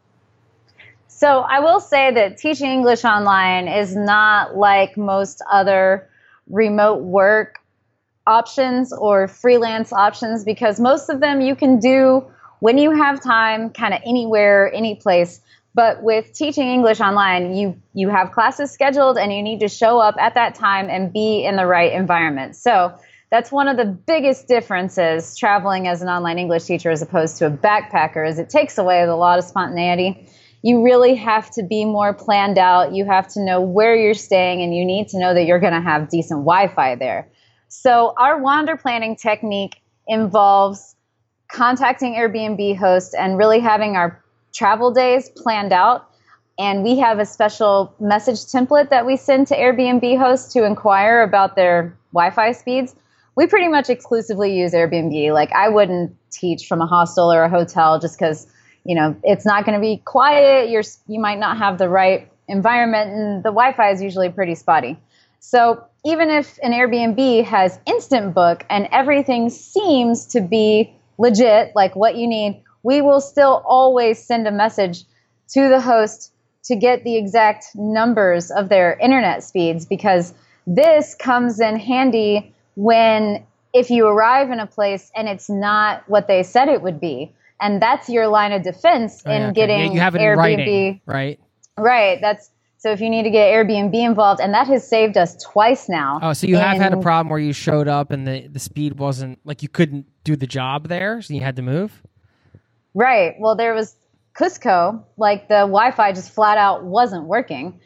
So I will say that teaching English online is not like most other remote work options or freelance options, because most of them you can do when you have time, kind of anywhere, any place. But with teaching English online, you, you have classes scheduled and you need to show up at that time and be in the right environment. So that's one of the biggest differences traveling as an online English teacher as opposed to a backpacker, is it takes away a lot of spontaneity. You really have to be more planned out. You have to know where you're staying, and you need to know that you're going to have decent Wi-Fi there. So our wander planning technique involves contacting Airbnb hosts and really having our travel days planned out. And we have a special message template that we send to Airbnb hosts to inquire about their Wi-Fi speeds. We pretty much exclusively use Airbnb. Like, I wouldn't teach from a hostel or a hotel just because, you know, it's not going to be quiet. You're, you might not have the right environment, and the Wi-Fi is usually pretty spotty. So even if an Airbnb has Instant Book and everything seems to be legit, like what you need, we will still always send a message to the host to get the exact numbers of their internet speeds, because this comes in handy when, if you arrive in a place and it's not what they said it would be. And that's your line of defense Oh, in yeah, okay. getting Yeah, you have it in Airbnb. writing, right? Right. That's so if you need to get Airbnb involved, and that has saved us twice now. Oh, so you have had a in- problem where you showed up and the, the speed wasn't, like, you couldn't do the job there, so you had to move? Right. Well, there was Cusco, like the Wi-Fi just flat out wasn't working.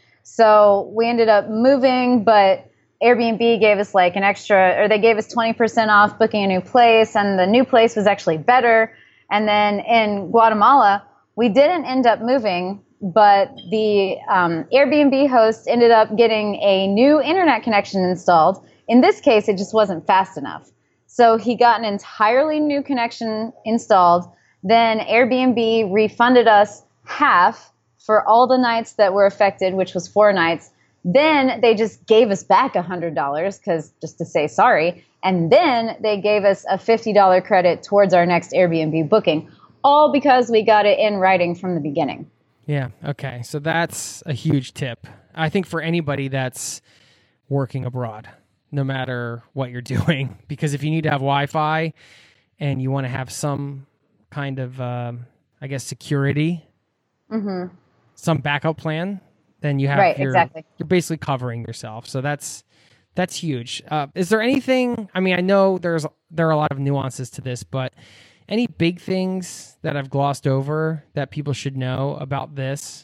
So we ended up moving, but Airbnb gave us like an extra, or they gave us twenty percent off booking a new place, and the new place was actually better. And then in Guatemala, we didn't end up moving, but the um, Airbnb host ended up getting a new internet connection installed. In this case, it just wasn't fast enough. So he got an entirely new connection installed. Then Airbnb refunded us half for all the nights that were affected, which was four nights. Then they just gave us back one hundred dollars, because just to say sorry. And then they gave us a fifty dollars credit towards our next Airbnb booking, all because we got it in writing from the beginning. Yeah, okay. So that's a huge tip, I think, for anybody that's working abroad, no matter what you're doing. Because if you need to have Wi-Fi and you want to have some kind of, um, I guess, security, Mm-hmm. some backup plan, then you have Right, your, exactly. you're basically covering yourself. So that's that's huge. Uh, is there anything? I mean, I know there's there are a lot of nuances to this, but any big things that I've glossed over that people should know about this?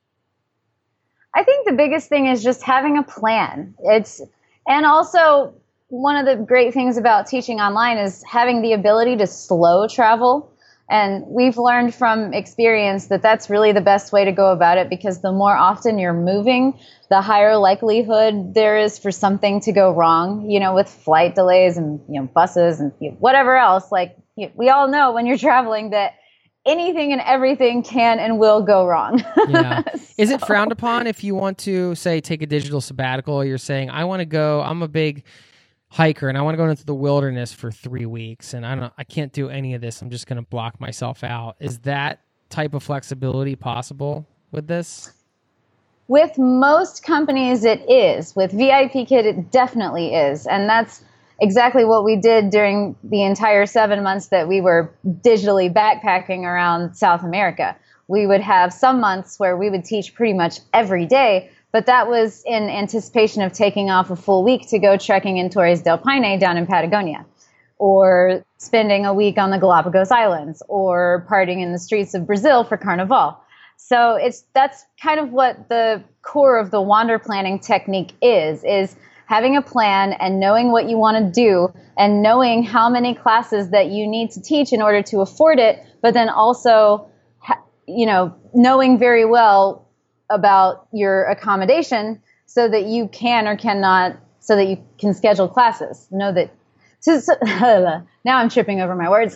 I think the biggest thing is just having a plan. It's and also one of the great things about teaching online is having the ability to slow travel. And we've learned from experience that that's really the best way to go about it, because the more often you're moving, the higher likelihood there is for something to go wrong, you know, with flight delays and, you know, buses and you know, whatever else. Like you, we all know when you're traveling that anything and everything can and will go wrong. Yeah. so. Is it frowned upon if you want to, say, take a digital sabbatical? You're saying, I want to go, I'm a big hiker and I want to go into the wilderness for three weeks and I don't I can't do any of this. I'm just going to block myself out. Is that type of flexibility possible with this? With most companies, it is. With V I P Kit, it definitely is. And that's exactly what we did during the entire seven months that we were digitally backpacking around South America. We would have some months where we would teach pretty much every day, but that was in anticipation of taking off a full week to go trekking in Torres del Paine down in Patagonia, or spending a week on the Galapagos Islands, or partying in the streets of Brazil for Carnival. So it's that's kind of what the core of the wander planning technique is, is having a plan and knowing what you want to do and knowing how many classes that you need to teach in order to afford it, but then also, you know, knowing very well about your accommodation so that you can or cannot, so that you can schedule classes. Know that, so, so, now I'm tripping over my words.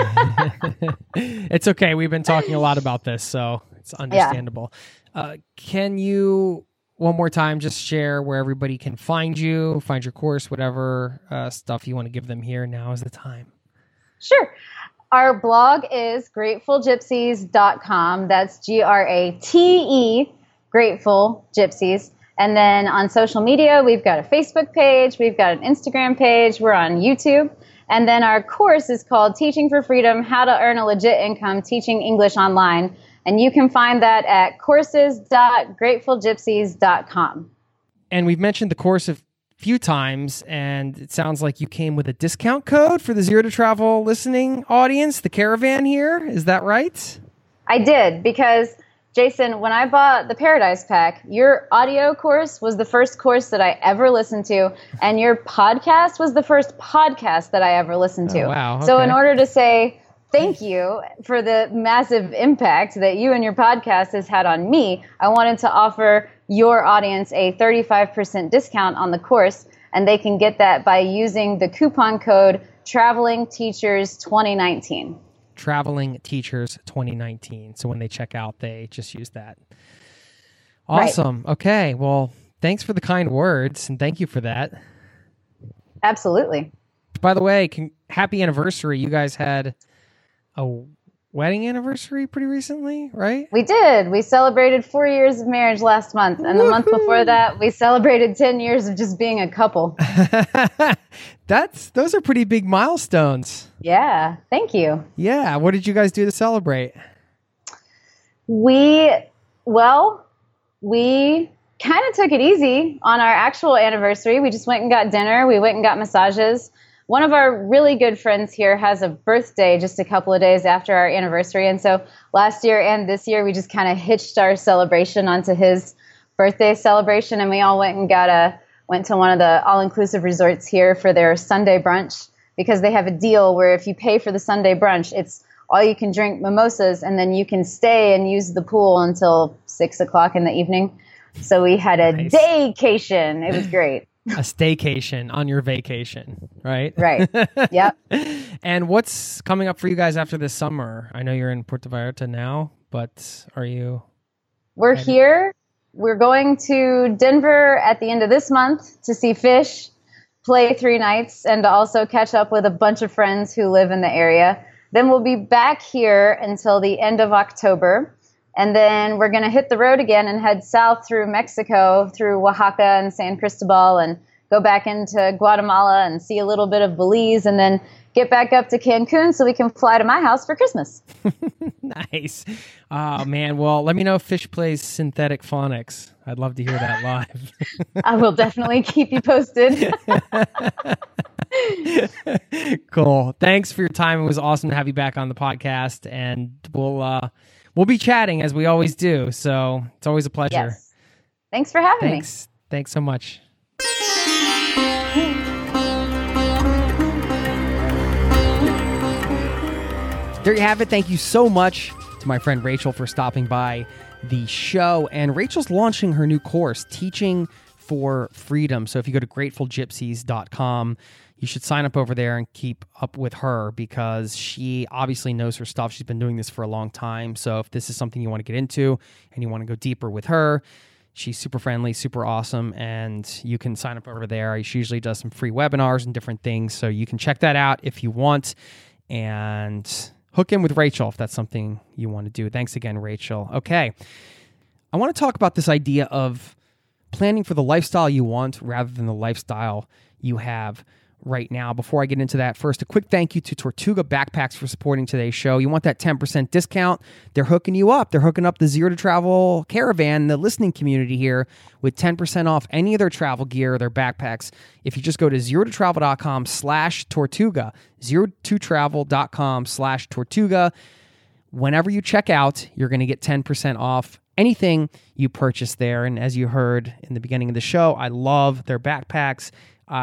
It's okay. We've been talking a lot about this, so it's understandable. Yeah. Uh, can you, one more time, just share where everybody can find you, find your course, whatever uh, stuff you want to give them here? Now is the time. Sure. Our blog is grateful gypsies dot com. That's G R A T E, Grateful Gypsies. And then on social media, we've got a Facebook page, we've got an Instagram page, we're on YouTube. And then our course is called Teaching for Freedom, How to Earn a Legit Income Teaching English Online. And you can find that at courses dot grateful gypsies dot com. And we've mentioned the course a few times, and it sounds like you came with a discount code for the Zero to Travel listening audience, the caravan here. Is that right? I did, because Jason, when I bought the Paradise Pack, your audio course was the first course that I ever listened to, and your podcast was the first podcast that I ever listened to. Oh, wow. Okay. So in order to say thank you for the massive impact that you and your podcast has had on me, I wanted to offer your audience a thirty-five percent discount on the course, and they can get that by using the coupon code Traveling Teachers twenty nineteen. Traveling Teachers twenty nineteen. So when they check out, they just use that. Awesome. Right. Okay. Well, thanks for the kind words, and thank you for that. Absolutely. By the way, can, happy anniversary. You guys had a wedding anniversary pretty recently, right? We did. We celebrated four years of marriage last month. And Woo-hoo! The month before that, we celebrated ten years of just being a couple. That's those are pretty big milestones. Yeah. Thank you. Yeah. What did you guys do to celebrate? We, well, we kind of took it easy on our actual anniversary. We just went and got dinner. We went and got massages. One of our really good friends here has a birthday just a couple of days after our anniversary. And so last year and this year, we just kind of hitched our celebration onto his birthday celebration. And we all went and got a, went to one of the all-inclusive resorts here for their Sunday brunch, because they have a deal where if you pay for the Sunday brunch, it's all you can drink mimosas, and then you can stay and use the pool until six o'clock in the evening. So we had a nice daycation. It was great. A staycation on your vacation, right? Right. Yep. And what's coming up for you guys after this summer? I know you're in Puerto Vallarta now, but are you? We're ready? Here. We're going to Denver at the end of this month to see Fish, play three nights, and to also catch up with a bunch of friends who live in the area. Then we'll be back here until the end of October. And then we're going to hit the road again and head south through Mexico, through Oaxaca and San Cristobal, and go back into Guatemala and see a little bit of Belize, and then get back up to Cancun so we can fly to my house for Christmas. Nice. Oh, man. Well, let me know if Fish plays synthetic phonics. I'd love to hear that live. I will definitely keep you posted. Cool. Thanks for your time. It was awesome to have you back on the podcast, and we'll uh, we'll be chatting as we always do. So it's always a pleasure. Yes. Thanks for having Thanks. me. Thanks so much. There you have it. Thank you so much to my friend Rachel for stopping by the show. And Rachel's launching her new course, Teaching for Freedom. So if you go to grateful gypsies dot com, you should sign up over there and keep up with her because she obviously knows her stuff. She's been doing this for a long time. So if this is something you want to get into and you want to go deeper with her, she's super friendly, super awesome, and you can sign up over there. She usually does some free webinars and different things, so you can check that out if you want. And hook in with Rachel if that's something you want to do. Thanks again, Rachel. Okay. I want to talk about this idea of planning for the lifestyle you want rather than the lifestyle you have right now. Before I get into that, first, a quick thank you to Tortuga Backpacks for supporting today's show. You want that ten percent discount? They're hooking you up. They're hooking up the Zero to Travel caravan, the listening community here, with ten percent off any of their travel gear, their backpacks. If you just go to zero to travel dot com slash Tortuga, zero to travel dot com slash Tortuga, whenever you check out, you're going to get ten percent off anything you purchase there. And as you heard in the beginning of the show, I love their backpacks.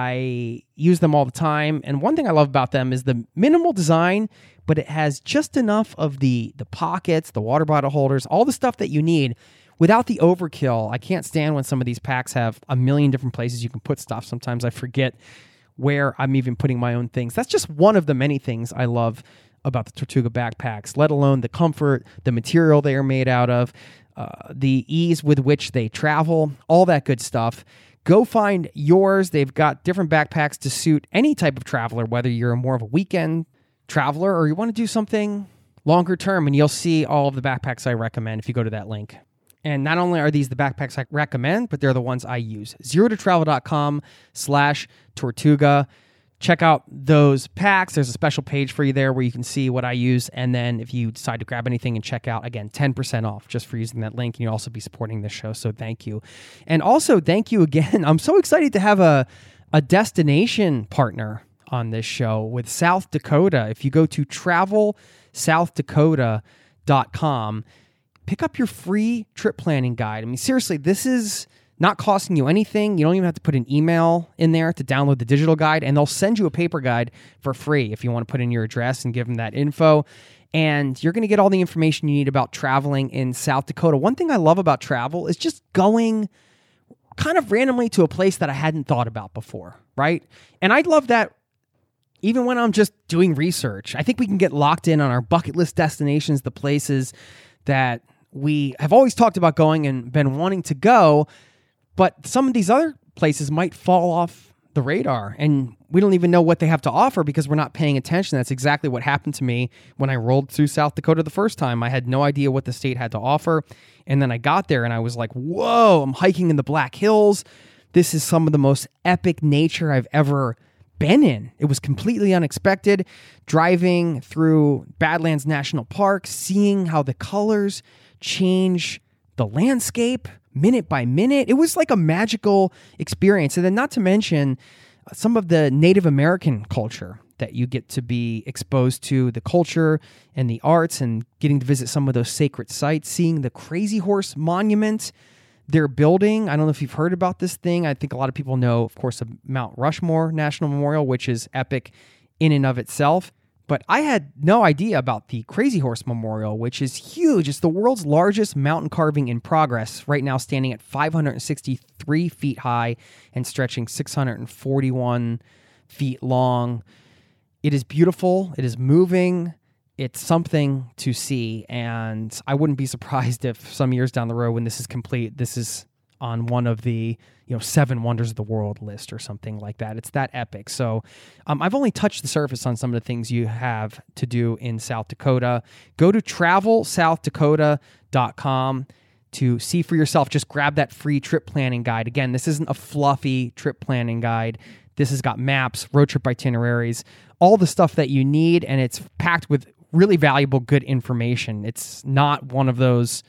I use them all the time. And one thing I love about them is the minimal design, but it has just enough of the, the pockets, the water bottle holders, all the stuff that you need without the overkill. I can't stand when some of these packs have a million different places you can put stuff. Sometimes I forget where I'm even putting my own things. That's just one of the many things I love about the Tortuga backpacks, let alone the comfort, the material they are made out of, uh, the ease with which they travel, all that good stuff. Go find yours. They've got different backpacks to suit any type of traveler, whether you're more of a weekend traveler or you want to do something longer term, and you'll see all of the backpacks I recommend if you go to that link. And not only are these the backpacks I recommend, but they're the ones I use. zero to travel dot com slash Tortuga. Check out those packs. There's a special page for you there where you can see what I use. And then if you decide to grab anything and check out, again, ten percent off just for using that link. And you'll also be supporting this show. So thank you. And also thank you again. I'm so excited to have a, a destination partner on this show with South Dakota. If you go to travel south dakota dot com, pick up your free trip planning guide. I mean, seriously, this is not costing you anything. You don't even have to put an email in there to download the digital guide, and they'll send you a paper guide for free if you want to put in your address and give them that info. And you're going to get all the information you need about traveling in South Dakota. One thing I love about travel is just going kind of randomly to a place that I hadn't thought about before, right? And I love that even when I'm just doing research. I think we can get locked in on our bucket list destinations, the places that we have always talked about going and been wanting to go. But some of these other places might fall off the radar, and we don't even know what they have to offer because we're not paying attention. That's exactly what happened to me when I rolled through South Dakota the first time. I had no idea what the state had to offer, and then I got there, and I was like, whoa, I'm hiking in the Black Hills. This is some of the most epic nature I've ever been in. It was completely unexpected. Driving through Badlands National Park, seeing how the colors change the landscape minute by minute. It was like a magical experience. And then not to mention uh, some of the Native American culture that you get to be exposed to, the culture and the arts, and getting to visit some of those sacred sites, seeing the Crazy Horse Monument they're building. I don't know if you've heard about this thing. I think a lot of people know, of course, of Mount Rushmore National Memorial, which is epic in and of itself. But I had no idea about the Crazy Horse Memorial, which is huge. It's the world's largest mountain carving in progress, right now standing at five hundred sixty-three feet high and stretching six hundred forty-one feet long. It is beautiful. It is moving. It's something to see. And I wouldn't be surprised if some years down the road when this is complete, this is on one of the, you know, seven wonders of the world list or something like that. It's that epic. So um, I've only touched the surface on some of the things you have to do in South Dakota. Go to travel south dakota dot com to see for yourself. Just grab that free trip planning guide. Again, this isn't a fluffy trip planning guide. This has got maps, road trip itineraries, all the stuff that you need, and it's packed with really valuable, good information. It's not one of those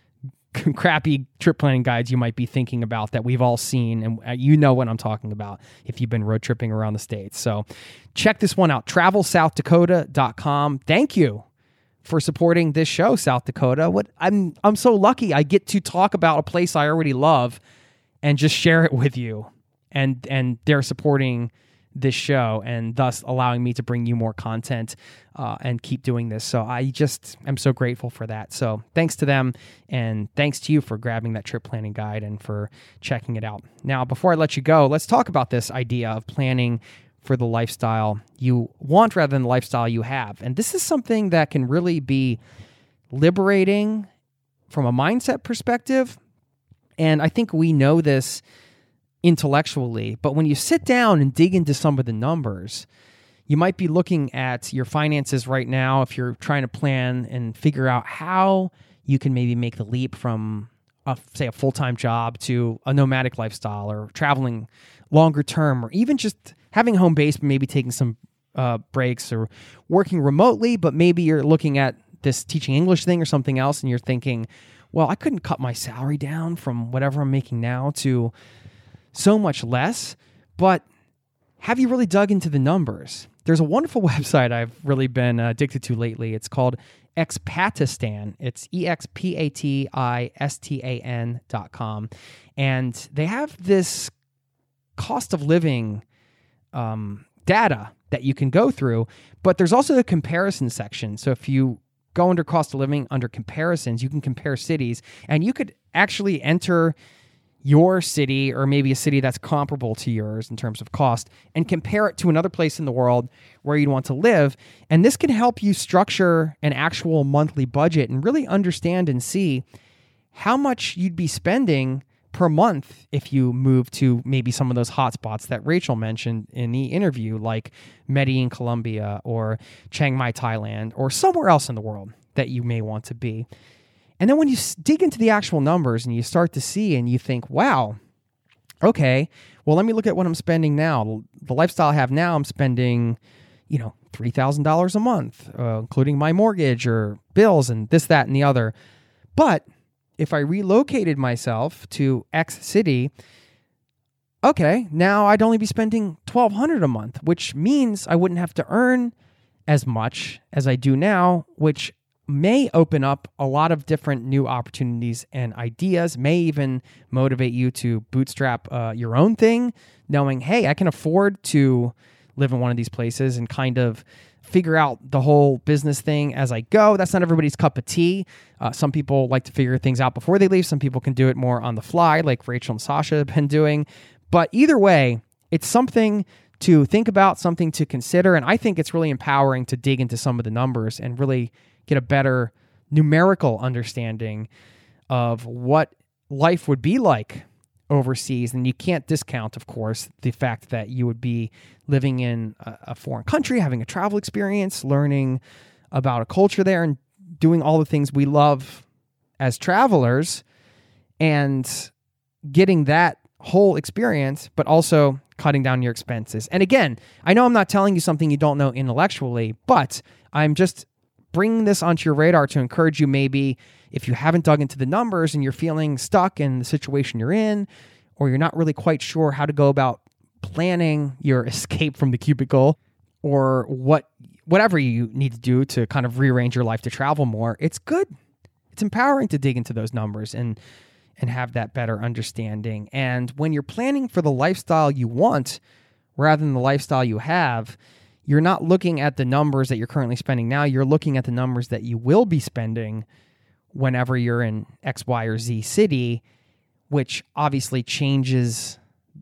crappy trip planning guides you might be thinking about that we've all seen, and you know what I'm talking about if you've been road tripping around the States. So check this one out, travel south dakota dot com. Thank you for supporting this show, South Dakota. What I'm I'm so lucky I get to talk about a place I already love and just share it with you. And and they're supporting this show and thus allowing me to bring you more content uh, and keep doing this. So I just am so grateful for that. So thanks to them, and thanks to you for grabbing that trip planning guide and for checking it out. Now, before I let you go, let's talk about this idea of planning for the lifestyle you want rather than the lifestyle you have. And this is something that can really be liberating from a mindset perspective. And I think we know this intellectually, but when you sit down and dig into some of the numbers, you might be looking at your finances right now if you're trying to plan and figure out how you can maybe make the leap from, a, say, a full-time job to a nomadic lifestyle, or traveling longer term, or even just having a home base, but maybe taking some uh, breaks, or working remotely, but maybe you're looking at this teaching English thing or something else, and you're thinking, well, I couldn't cut my salary down from whatever I'm making now to so much less. But have you really dug into the numbers? There's a wonderful website I've really been uh, addicted to lately. It's called Expatistan. It's E X P A T I S T A N dot com. And they have this cost of living um, data that you can go through, but there's also a comparison section. So if you go under cost of living, under comparisons, you can compare cities, and you could actually enter your city, or maybe a city that's comparable to yours in terms of cost, and compare it to another place in the world where you'd want to live. And this can help you structure an actual monthly budget and really understand and see how much you'd be spending per month if you move to maybe some of those hotspots that Rachel mentioned in the interview, like Medellin, Colombia, or Chiang Mai, Thailand, or somewhere else in the world that you may want to be. And then when you dig into the actual numbers and you start to see and you think, wow, okay, well, let me look at what I'm spending now. The lifestyle I have now, I'm spending, you know, three thousand dollars a month, uh, including my mortgage or bills and this, that, and the other. But if I relocated myself to X city, okay, now I'd only be spending twelve hundred dollars a month, which means I wouldn't have to earn as much as I do now, which may open up a lot of different new opportunities and ideas, may even motivate you to bootstrap uh, your own thing, knowing, hey, I can afford to live in one of these places and kind of figure out the whole business thing as I go. That's not everybody's cup of tea. Uh, some people like to figure things out before they leave. Some people can do it more on the fly, like Rachel and Sasha have been doing. But either way, it's something to think about, something to consider. And I think it's really empowering to dig into some of the numbers and really get a better numerical understanding of what life would be like overseas. And you can't discount, of course, the fact that you would be living in a, a foreign country, having a travel experience, learning about a culture there, and doing all the things we love as travelers, and getting that whole experience, but also cutting down your expenses. And again, I know I'm not telling you something you don't know intellectually, but I'm just bringing this onto your radar to encourage you, maybe if you haven't dug into the numbers and you're feeling stuck in the situation you're in, or you're not really quite sure how to go about planning your escape from the cubicle, or what whatever you need to do to kind of rearrange your life to travel more, it's good. It's empowering to dig into those numbers and and have that better understanding. And when you're planning for the lifestyle you want rather than the lifestyle you have, you're not looking at the numbers that you're currently spending now. You're looking at the numbers that you will be spending whenever you're in X, Y, or Z city, which obviously changes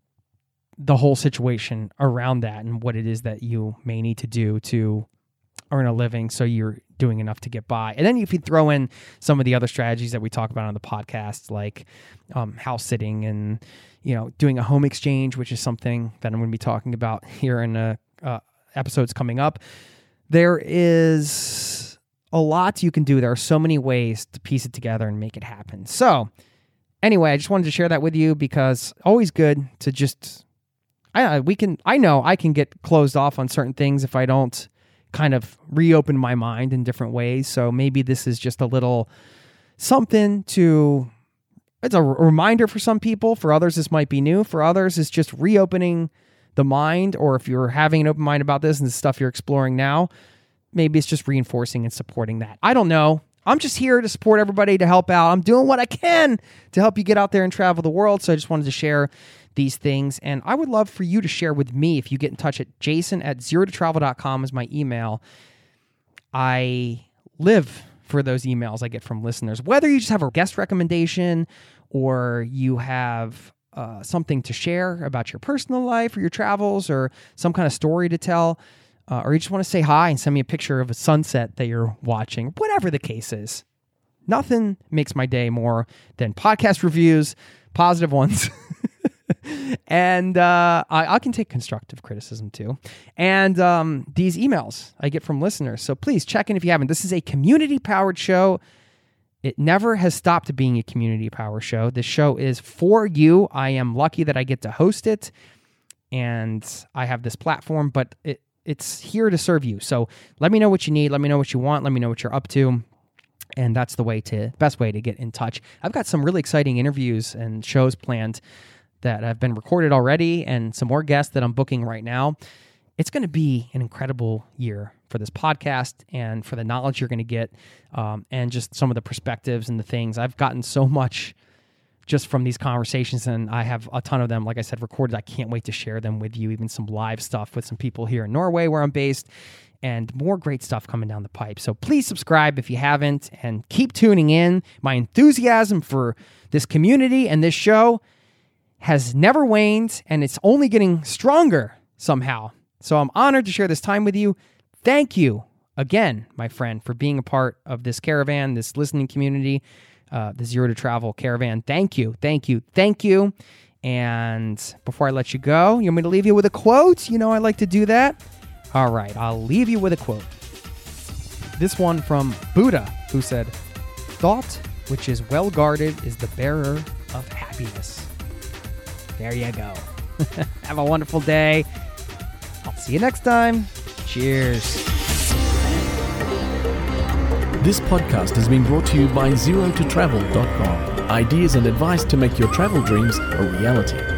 the whole situation around that and what it is that you may need to do to earn a living so you're doing enough to get by. And then if you throw in some of the other strategies that we talk about on the podcast, like um, house sitting and, you know, doing a home exchange, which is something that I'm going to be talking about here in a uh, episodes coming up. There is a lot you can do. There are so many ways to piece it together and make it happen. So anyway, I just wanted to share that with you because always good to just, I we can, I know I can get closed off on certain things if I don't kind of reopen my mind in different ways. So maybe this is just a little something to, it's a reminder for some people. For others, this might be new. For others, it's just reopening the mind, or if you're having an open mind about this and the stuff you're exploring now, maybe it's just reinforcing and supporting that. I don't know. I'm just here to support everybody, to help out. I'm doing what I can to help you get out there and travel the world. So I just wanted to share these things. And I would love for you to share with me. If you get in touch at jason at zero to travel dot com is my email. I live for those emails I get from listeners. Whether you just have a guest recommendation or you have uh, something to share about your personal life or your travels or some kind of story to tell, uh, or you just want to say hi and send me a picture of a sunset that you're watching, whatever the case is. Nothing makes my day more than podcast reviews, positive ones. And uh, I, I can take constructive criticism too. And um, these emails I get from listeners. So please check in if you haven't. This is a community-powered show. It never has stopped being a community-powered show. This show is for you. I am lucky that I get to host it. And I have this platform, but it, it's here to serve you. So let me know what you need. Let me know what you want. Let me know what you're up to. And that's the way to best way to get in touch. I've got some really exciting interviews and shows planned that have been recorded already and some more guests that I'm booking right now. It's going to be an incredible year for this podcast and for the knowledge you're going to get um, and just some of the perspectives and the things. I've gotten so much just from these conversations, and I have a ton of them, like I said, recorded. I can't wait to share them with you, even some live stuff with some people here in Norway where I'm based, and more great stuff coming down the pipe. So please subscribe if you haven't and keep tuning in. My enthusiasm for this community and this show has never waned, and it's only getting stronger somehow. So I'm honored to share this time with you. Thank you again, my friend, for being a part of this caravan, this listening community, uh, the Zero to Travel caravan. Thank you, thank you, thank you. And before I let you go, you want me to leave you with a quote? You know I like to do that. All right, I'll leave you with a quote. This one from Buddha, who said, "Thought which is well guarded is the bearer of happiness." There you go. Have a wonderful day. I'll see you next time. Cheers. This podcast has been brought to you by zero to travel dot com. Ideas and advice to make your travel dreams a reality.